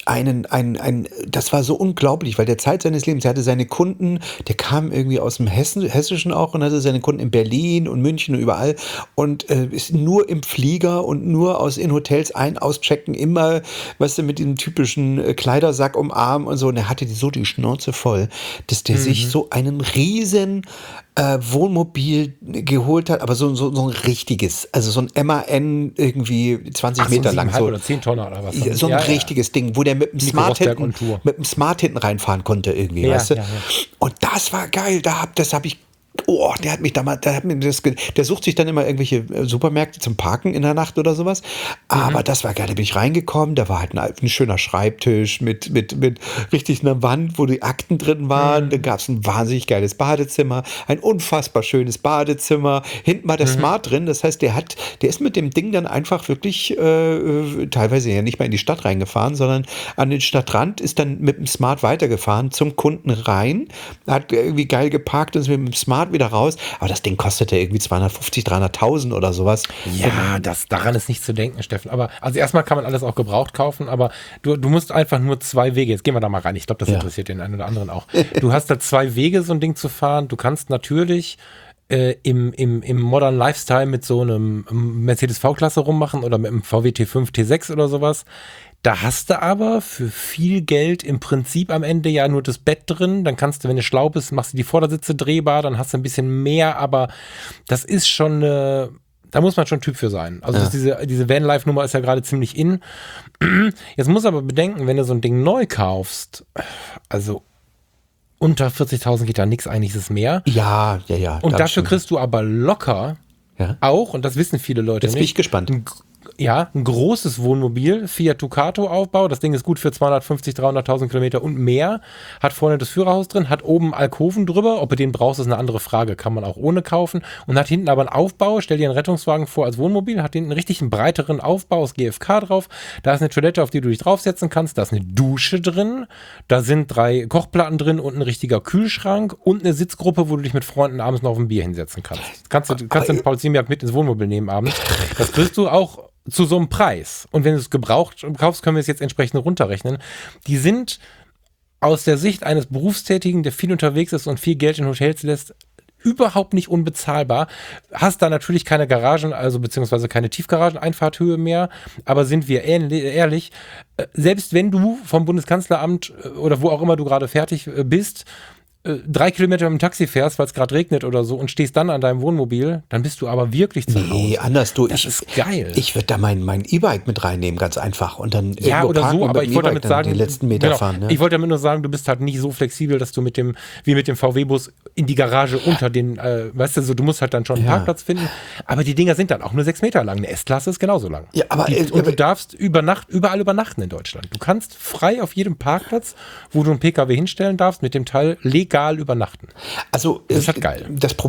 das war so unglaublich, weil der Zeit seines Lebens, er hatte seine Kunden, der kam irgendwie aus dem Hessischen auch und hatte seine Kunden in Berlin und München und überall und ist nur im Flieger und nur in Hotels auschecken, immer, weißt du, mit diesem typischen Kleidersack um Arm und so. Und er hatte so die Schnauze voll, dass der sich so einen riesen Wohnmobil geholt hat, aber so ein richtiges, also so ein MAN irgendwie 20 Meter lang. So oder 10 Tonner oder was. So ein richtiges Ding, wo der mit dem Smart hinten reinfahren konnte irgendwie, weißt du? Ja. Und das war geil, das habe ich der hat mich damals, der sucht sich dann immer irgendwelche Supermärkte zum Parken in der Nacht oder sowas. Aber das war geil, da bin ich reingekommen, da war halt ein schöner Schreibtisch mit richtig einer Wand, wo die Akten drin waren. Da gab es ein wahnsinnig geiles Badezimmer, ein unfassbar schönes Badezimmer. Hinten war der Smart drin, das heißt, der ist mit dem Ding dann einfach wirklich teilweise ja nicht mal in die Stadt reingefahren, sondern an den Stadtrand, ist dann mit dem Smart weitergefahren zum Kunden rein, hat irgendwie geil geparkt und ist mit dem Smart wieder raus. Aber das Ding kostete irgendwie 250.000, 300.000 oder sowas. Ja, daran ist nicht zu denken, Steffen. Aber also erstmal kann man alles auch gebraucht kaufen, aber du musst einfach nur 2 Wege, jetzt gehen wir da mal rein, ich glaube, das interessiert den einen oder anderen auch. Du hast da 2 Wege, so ein Ding zu fahren. Du kannst natürlich im Modern Lifestyle mit so einem Mercedes V-Klasse rummachen oder mit einem VW T5, T6 oder sowas. Da hast du aber für viel Geld im Prinzip am Ende ja nur das Bett drin. Dann kannst du, wenn du schlau bist, machst du die Vordersitze drehbar, dann hast du ein bisschen mehr, aber das ist schon da muss man schon Typ für sein. Also diese Vanlife-Nummer ist ja gerade ziemlich in. Jetzt muss aber bedenken, wenn du so ein Ding neu kaufst, also unter 40.000 geht da nichts, eigentlich ist es mehr. Ja. Und dafür kriegst du aber locker auch, und das wissen viele Leute nicht. Jetzt bin ich gespannt. Ein großes Wohnmobil, Fiat Ducato Aufbau, das Ding ist gut für 250.000, 300.000 Kilometer und mehr, hat vorne das Führerhaus drin, hat oben Alkoven drüber, ob du den brauchst, ist eine andere Frage, kann man auch ohne kaufen, und hat hinten aber einen Aufbau, stell dir einen Rettungswagen vor als Wohnmobil, hat hinten einen richtig breiteren Aufbau aus GFK drauf, da ist eine Toilette, auf die du dich draufsetzen kannst, da ist eine Dusche drin, da sind 3 Kochplatten drin und ein richtiger Kühlschrank und eine Sitzgruppe, wo du dich mit Freunden abends noch auf ein Bier hinsetzen kannst. Kannst du den Paul Ziemiak mit ins Wohnmobil nehmen abends, das kriegst du auch zu so einem Preis. Und wenn du es gebraucht kaufst, können wir es jetzt entsprechend runterrechnen. Die sind aus der Sicht eines Berufstätigen, der viel unterwegs ist und viel Geld in Hotels lässt, überhaupt nicht unbezahlbar. Hast da natürlich keine Garagen, also beziehungsweise keine Tiefgarageneinfahrthöhe mehr, aber sind wir ehrlich, selbst wenn du vom Bundeskanzleramt oder wo auch immer du gerade fertig bist, 3 Kilometer mit dem Taxi fährst, weil es gerade regnet oder so und stehst dann an deinem Wohnmobil, dann bist du aber wirklich zu Hause. Nee, anders. Das ist geil. Ich würde da mein E-Bike mit reinnehmen, ganz einfach. Und dann oder so, aber ich wollte damit sagen, die letzten Meter fahren. Ne? Ich wollte damit nur sagen, du bist halt nicht so flexibel, dass du wie mit dem VW-Bus in die Garage unter den, weißt du, so, du musst halt dann schon einen Parkplatz finden. Aber die Dinger sind dann auch nur 6 Meter lang. Eine S-Klasse ist genauso lang. Ja, aber und du darfst überall übernachten in Deutschland. Du kannst frei auf jedem Parkplatz, wo du einen PKW hinstellen darfst, mit dem Teil legal übernachten. Also, das ist halt geil.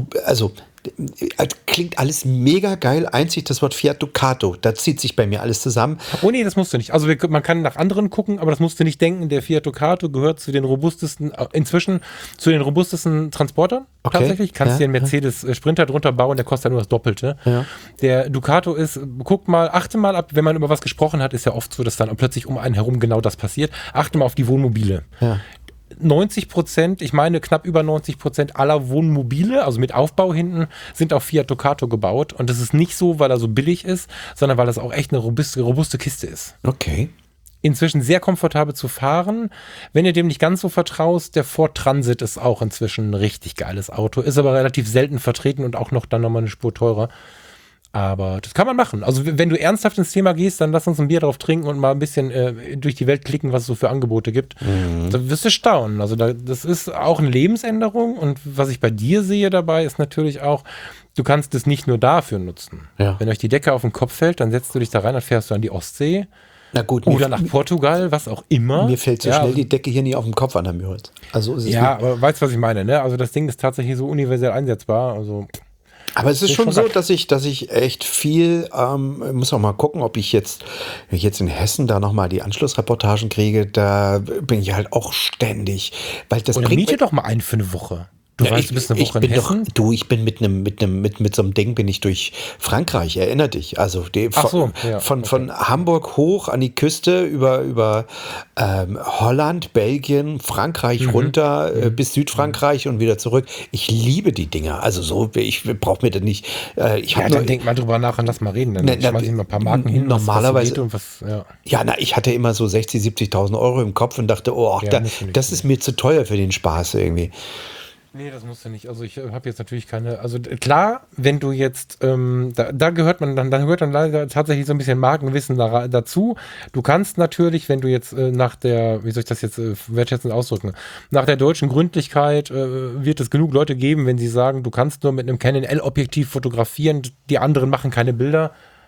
Klingt alles mega geil, einzig das Wort Fiat Ducato, da zieht sich bei mir alles zusammen. Oh nee, das musst du nicht. Also man kann nach anderen gucken, aber das musst du nicht denken. Der Fiat Ducato gehört zu den robustesten, inzwischen zu den robustesten Transportern. Okay. Tatsächlich. Kannst dir einen Mercedes Sprinter drunter bauen, der kostet ja nur das Doppelte. Ja. Der Ducato ist, achte mal ab, wenn man über was gesprochen hat, ist ja oft so, dass dann plötzlich um einen herum genau das passiert. Achte mal auf die Wohnmobile. Ja. 90%, ich meine knapp über 90% aller Wohnmobile, also mit Aufbau hinten, sind auf Fiat Ducato gebaut. Und das ist nicht so, weil er so billig ist, sondern weil das auch echt eine robuste Kiste ist. Okay. Inzwischen sehr komfortabel zu fahren. Wenn ihr dem nicht ganz so vertraust, der Ford Transit ist auch inzwischen ein richtig geiles Auto, ist aber relativ selten vertreten und auch noch dann nochmal eine Spur teurer. Aber das kann man machen. Also wenn du ernsthaft ins Thema gehst, dann lass uns ein Bier drauf trinken und mal ein bisschen durch die Welt klicken, was es so für Angebote gibt. Da wirst du staunen. Also das ist auch eine Lebensänderung. Und was ich bei dir sehe dabei, ist natürlich auch, du kannst es nicht nur dafür nutzen. Ja. Wenn euch die Decke auf den Kopf fällt, dann setzt du dich da rein, dann fährst du an die Ostsee. Na gut, oder nach Portugal, was auch immer. Mir fällt so schnell die Decke hier nie auf den Kopf an, Herr Müritz. Also ist es aber weißt du, was ich meine? Ne? Also das Ding ist tatsächlich so universell einsetzbar. Also aber es ist schon so, dass ich echt viel, muss auch mal gucken, ob ich jetzt, wenn ich jetzt in Hessen da nochmal die Anschlussreportagen kriege, da bin ich halt auch ständig. Weil das oder miete doch mal einen für eine Woche. Du weißt, du bist eine Woche in Hessen? Ich bin mit so einem Ding bin ich durch Frankreich, erinner dich. Also von Hamburg hoch an die Küste über Holland, Belgien, Frankreich runter bis Südfrankreich und wieder zurück. Ich liebe die Dinger. Also so, ich brauche mir das nicht. Dann denk mal drüber nach und lass mal reden. Dann schmeiß ich mal ein paar Marken hin. Normalerweise. Ich hatte immer so 60.000, 70.000 Euro im Kopf und dachte, das ist mir zu teuer für den Spaß irgendwie. Nee, das musst du nicht. Also ich habe jetzt natürlich keine, also klar, wenn du jetzt, da gehört dann leider tatsächlich so ein bisschen Markenwissen dazu. Du kannst natürlich, wenn du jetzt nach der, wie soll ich das jetzt wertschätzend ausdrücken, nach der deutschen Gründlichkeit wird es genug Leute geben, wenn sie sagen, du kannst nur mit einem Canon L-Objektiv fotografieren, die anderen machen keine Bilder.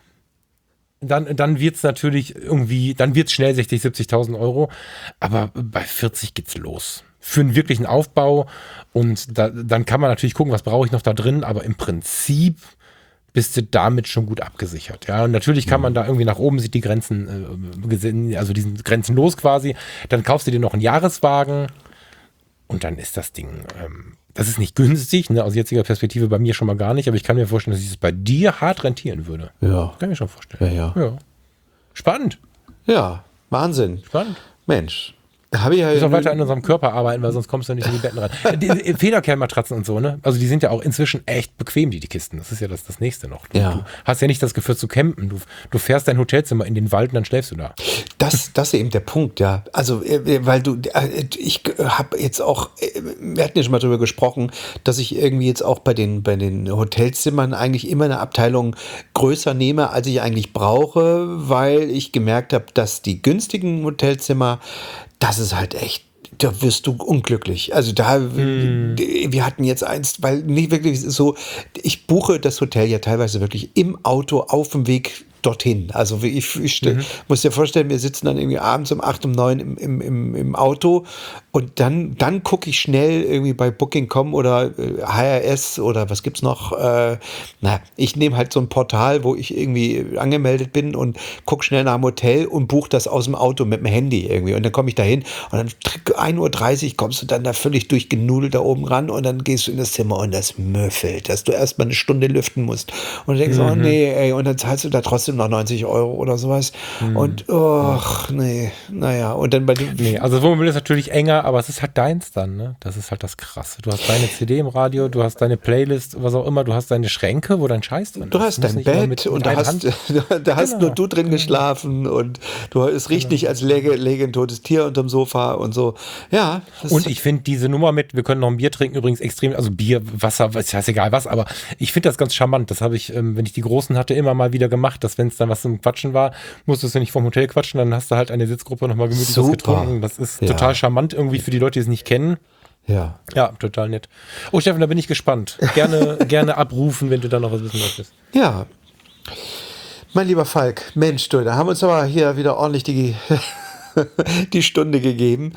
Dann wird es natürlich irgendwie, dann wird es schnell 60.000, 70.000 Euro, aber bei 40 geht's los. Für einen wirklichen Aufbau und dann kann man natürlich gucken, was brauche ich noch da drin, aber im Prinzip bist du damit schon gut abgesichert. Ja, und natürlich kann man da irgendwie nach oben sieht die Grenzen, also diesen Grenzen los quasi, dann kaufst du dir noch einen Jahreswagen und dann ist das Ding, das ist nicht günstig, ne, aus jetziger Perspektive bei mir schon mal gar nicht, aber ich kann mir vorstellen, dass es bei dir hart rentieren würde. Ja. Kann ich mir schon vorstellen. Ja. Spannend. Ja, Wahnsinn. Spannend. Mensch. Habe ich ja Du musst auch weiter an unserem Körper arbeiten, weil sonst kommst du nicht in die Betten rein. Die Federkernmatratzen und so, ne? Also die sind ja auch inzwischen echt bequem, die Kisten. Das ist ja das Nächste noch. Du hast ja nicht das Gefühl zu campen. Du fährst dein Hotelzimmer in den Wald und dann schläfst du da. Das ist eben der Punkt, ja. Also, weil ich habe jetzt auch, wir hatten ja schon mal drüber gesprochen, dass ich irgendwie jetzt auch bei den Hotelzimmern eigentlich immer eine Abteilung größer nehme, als ich eigentlich brauche, weil ich gemerkt habe, dass die günstigen Hotelzimmer, das ist halt echt, da wirst du unglücklich. Also wir hatten jetzt eins, weil nicht wirklich so, ich buche das Hotel ja teilweise wirklich im Auto auf dem Weg dorthin. Also ich muss dir vorstellen, wir sitzen dann irgendwie abends um 8, um 9 im Auto und dann gucke ich schnell irgendwie bei Booking.com oder HRS oder was gibt's noch. Ich nehme halt so ein Portal, wo ich irgendwie angemeldet bin und gucke schnell nach dem Hotel und buche das aus dem Auto mit dem Handy irgendwie. Und dann komme ich da hin und dann 1:30 Uhr kommst du dann da völlig durchgenudelt da oben ran und dann gehst du in das Zimmer und das müffelt, dass du erstmal eine Stunde lüften musst. Und du denkst, oh nee, ey, und dann zahlst du da trotzdem noch 90 Euro oder sowas. Und naja, und dann bei dem. Nee, also das Wohnmobil ist natürlich enger, aber es ist halt deins dann, ne? Das ist halt das Krasse. Du hast deine CD im Radio, du hast deine Playlist, was auch immer, du hast deine Schränke, wo dein Scheiß drin ist. Du hast dein Bett und da hast nur du drin geschlafen und es riecht nicht als läge ein totes Tier unterm Sofa und so. Ja. Und ich finde diese Nummer mit, wir können noch ein Bier trinken, übrigens extrem, also Bier, Wasser, ist scheißegal was, aber ich finde das ganz charmant. Das habe ich, wenn ich die Großen hatte, immer mal wieder gemacht, dass wenn es dann was zum Quatschen war, musstest du nicht vom Hotel quatschen, dann hast du halt eine Sitzgruppe nochmal gemütlich was getrunken. Das ist total charmant irgendwie für die Leute, die es nicht kennen. Ja. Ja, total nett. Oh, Steffen, da bin ich gespannt. Gerne abrufen, wenn du da noch was wissen möchtest. Ja. Mein lieber Falk, Mensch, du, da haben wir uns aber hier wieder ordentlich die Stunde gegeben.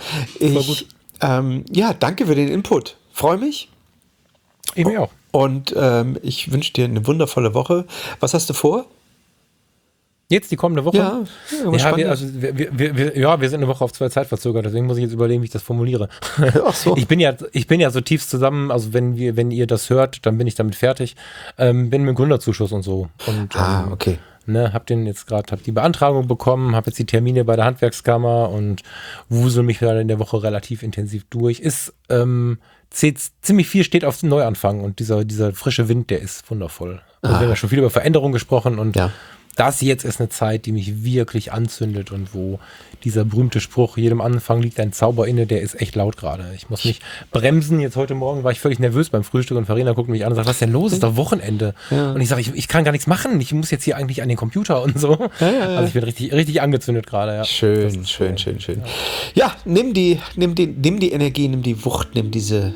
Danke für den Input. Freue mich. Ich mich auch. Und ich wünsche dir eine wundervolle Woche. Was hast du vor? Jetzt die kommende Woche? Ja, wir sind eine Woche auf 2 Zeitverzögert, deswegen muss ich jetzt überlegen, wie ich das formuliere. Ach so. Ich bin ja so tief zusammen, also wenn ihr das hört, dann bin ich damit fertig. Bin mit dem Gründerzuschuss und so. Und, okay. Hab die Beantragung bekommen, habe jetzt die Termine bei der Handwerkskammer und wusel mich da in der Woche relativ intensiv durch. Ziemlich viel steht auf den Neuanfang und dieser frische Wind, der ist wundervoll. Also wir haben ja schon viel über Veränderung gesprochen und das jetzt ist eine Zeit, die mich wirklich anzündet und wo dieser berühmte Spruch, jedem Anfang liegt ein Zauber inne, der ist echt laut gerade. Ich muss mich bremsen. Jetzt heute Morgen war ich völlig nervös beim Frühstück und Farina guckt mich an und sagt, was ist denn los? Ist doch Wochenende. Ja. Und ich sage, ich kann gar nichts machen. Ich muss jetzt hier eigentlich an den Computer und so. Ja. Also ich bin richtig, richtig angezündet gerade. Ja. Schön. Ja, nimm die Energie, nimm die Wucht, nimm diesen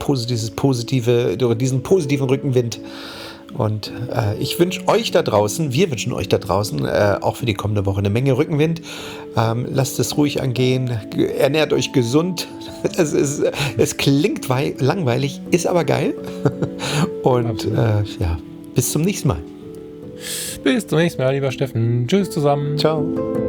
positiven Rückenwind. Und wir wünschen euch da draußen, auch für die kommende Woche eine Menge Rückenwind. Lasst es ruhig angehen, ernährt euch gesund. Es klingt langweilig, ist aber geil. Und bis zum nächsten Mal. Bis zum nächsten Mal, lieber Steffen. Tschüss zusammen. Ciao.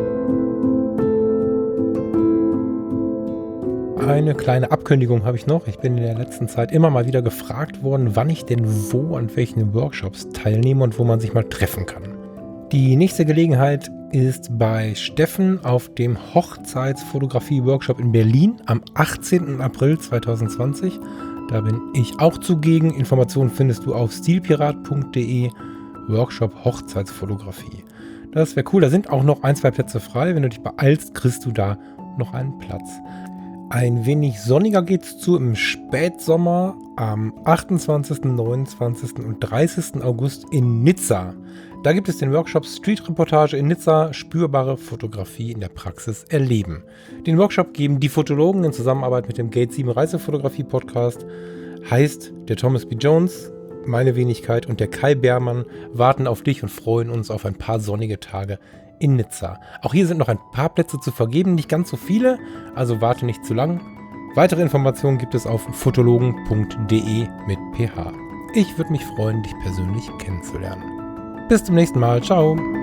Eine kleine Ankündigung habe ich noch. Ich bin in der letzten Zeit immer mal wieder gefragt worden, wann ich denn wo an welchen Workshops teilnehme und wo man sich mal treffen kann. Die nächste Gelegenheit ist bei Steffen auf dem Hochzeitsfotografie-Workshop in Berlin am 18. April 2020. Da bin ich auch zugegen. Informationen findest du auf stilpirat.de Workshop Hochzeitsfotografie. Das wäre cool. Da sind auch noch 1, 2 Plätze frei. Wenn du dich beeilst, kriegst du da noch einen Platz. Ein wenig sonniger geht's zu im Spätsommer am 28., 29. und 30. August in Nizza. Da gibt es den Workshop Street-Reportage in Nizza, spürbare Fotografie in der Praxis erleben. Den Workshop geben die Fotologen in Zusammenarbeit mit dem Gate 7 Reisefotografie-Podcast. Heißt, der Thomas B. Jones, meine Wenigkeit und der Kai Beermann warten auf dich und freuen uns auf ein paar sonnige Tage in Nizza. Auch hier sind noch ein paar Plätze zu vergeben, nicht ganz so viele, also warte nicht zu lang. Weitere Informationen gibt es auf fotologen.de mit PH. Ich würde mich freuen, dich persönlich kennenzulernen. Bis zum nächsten Mal. Ciao.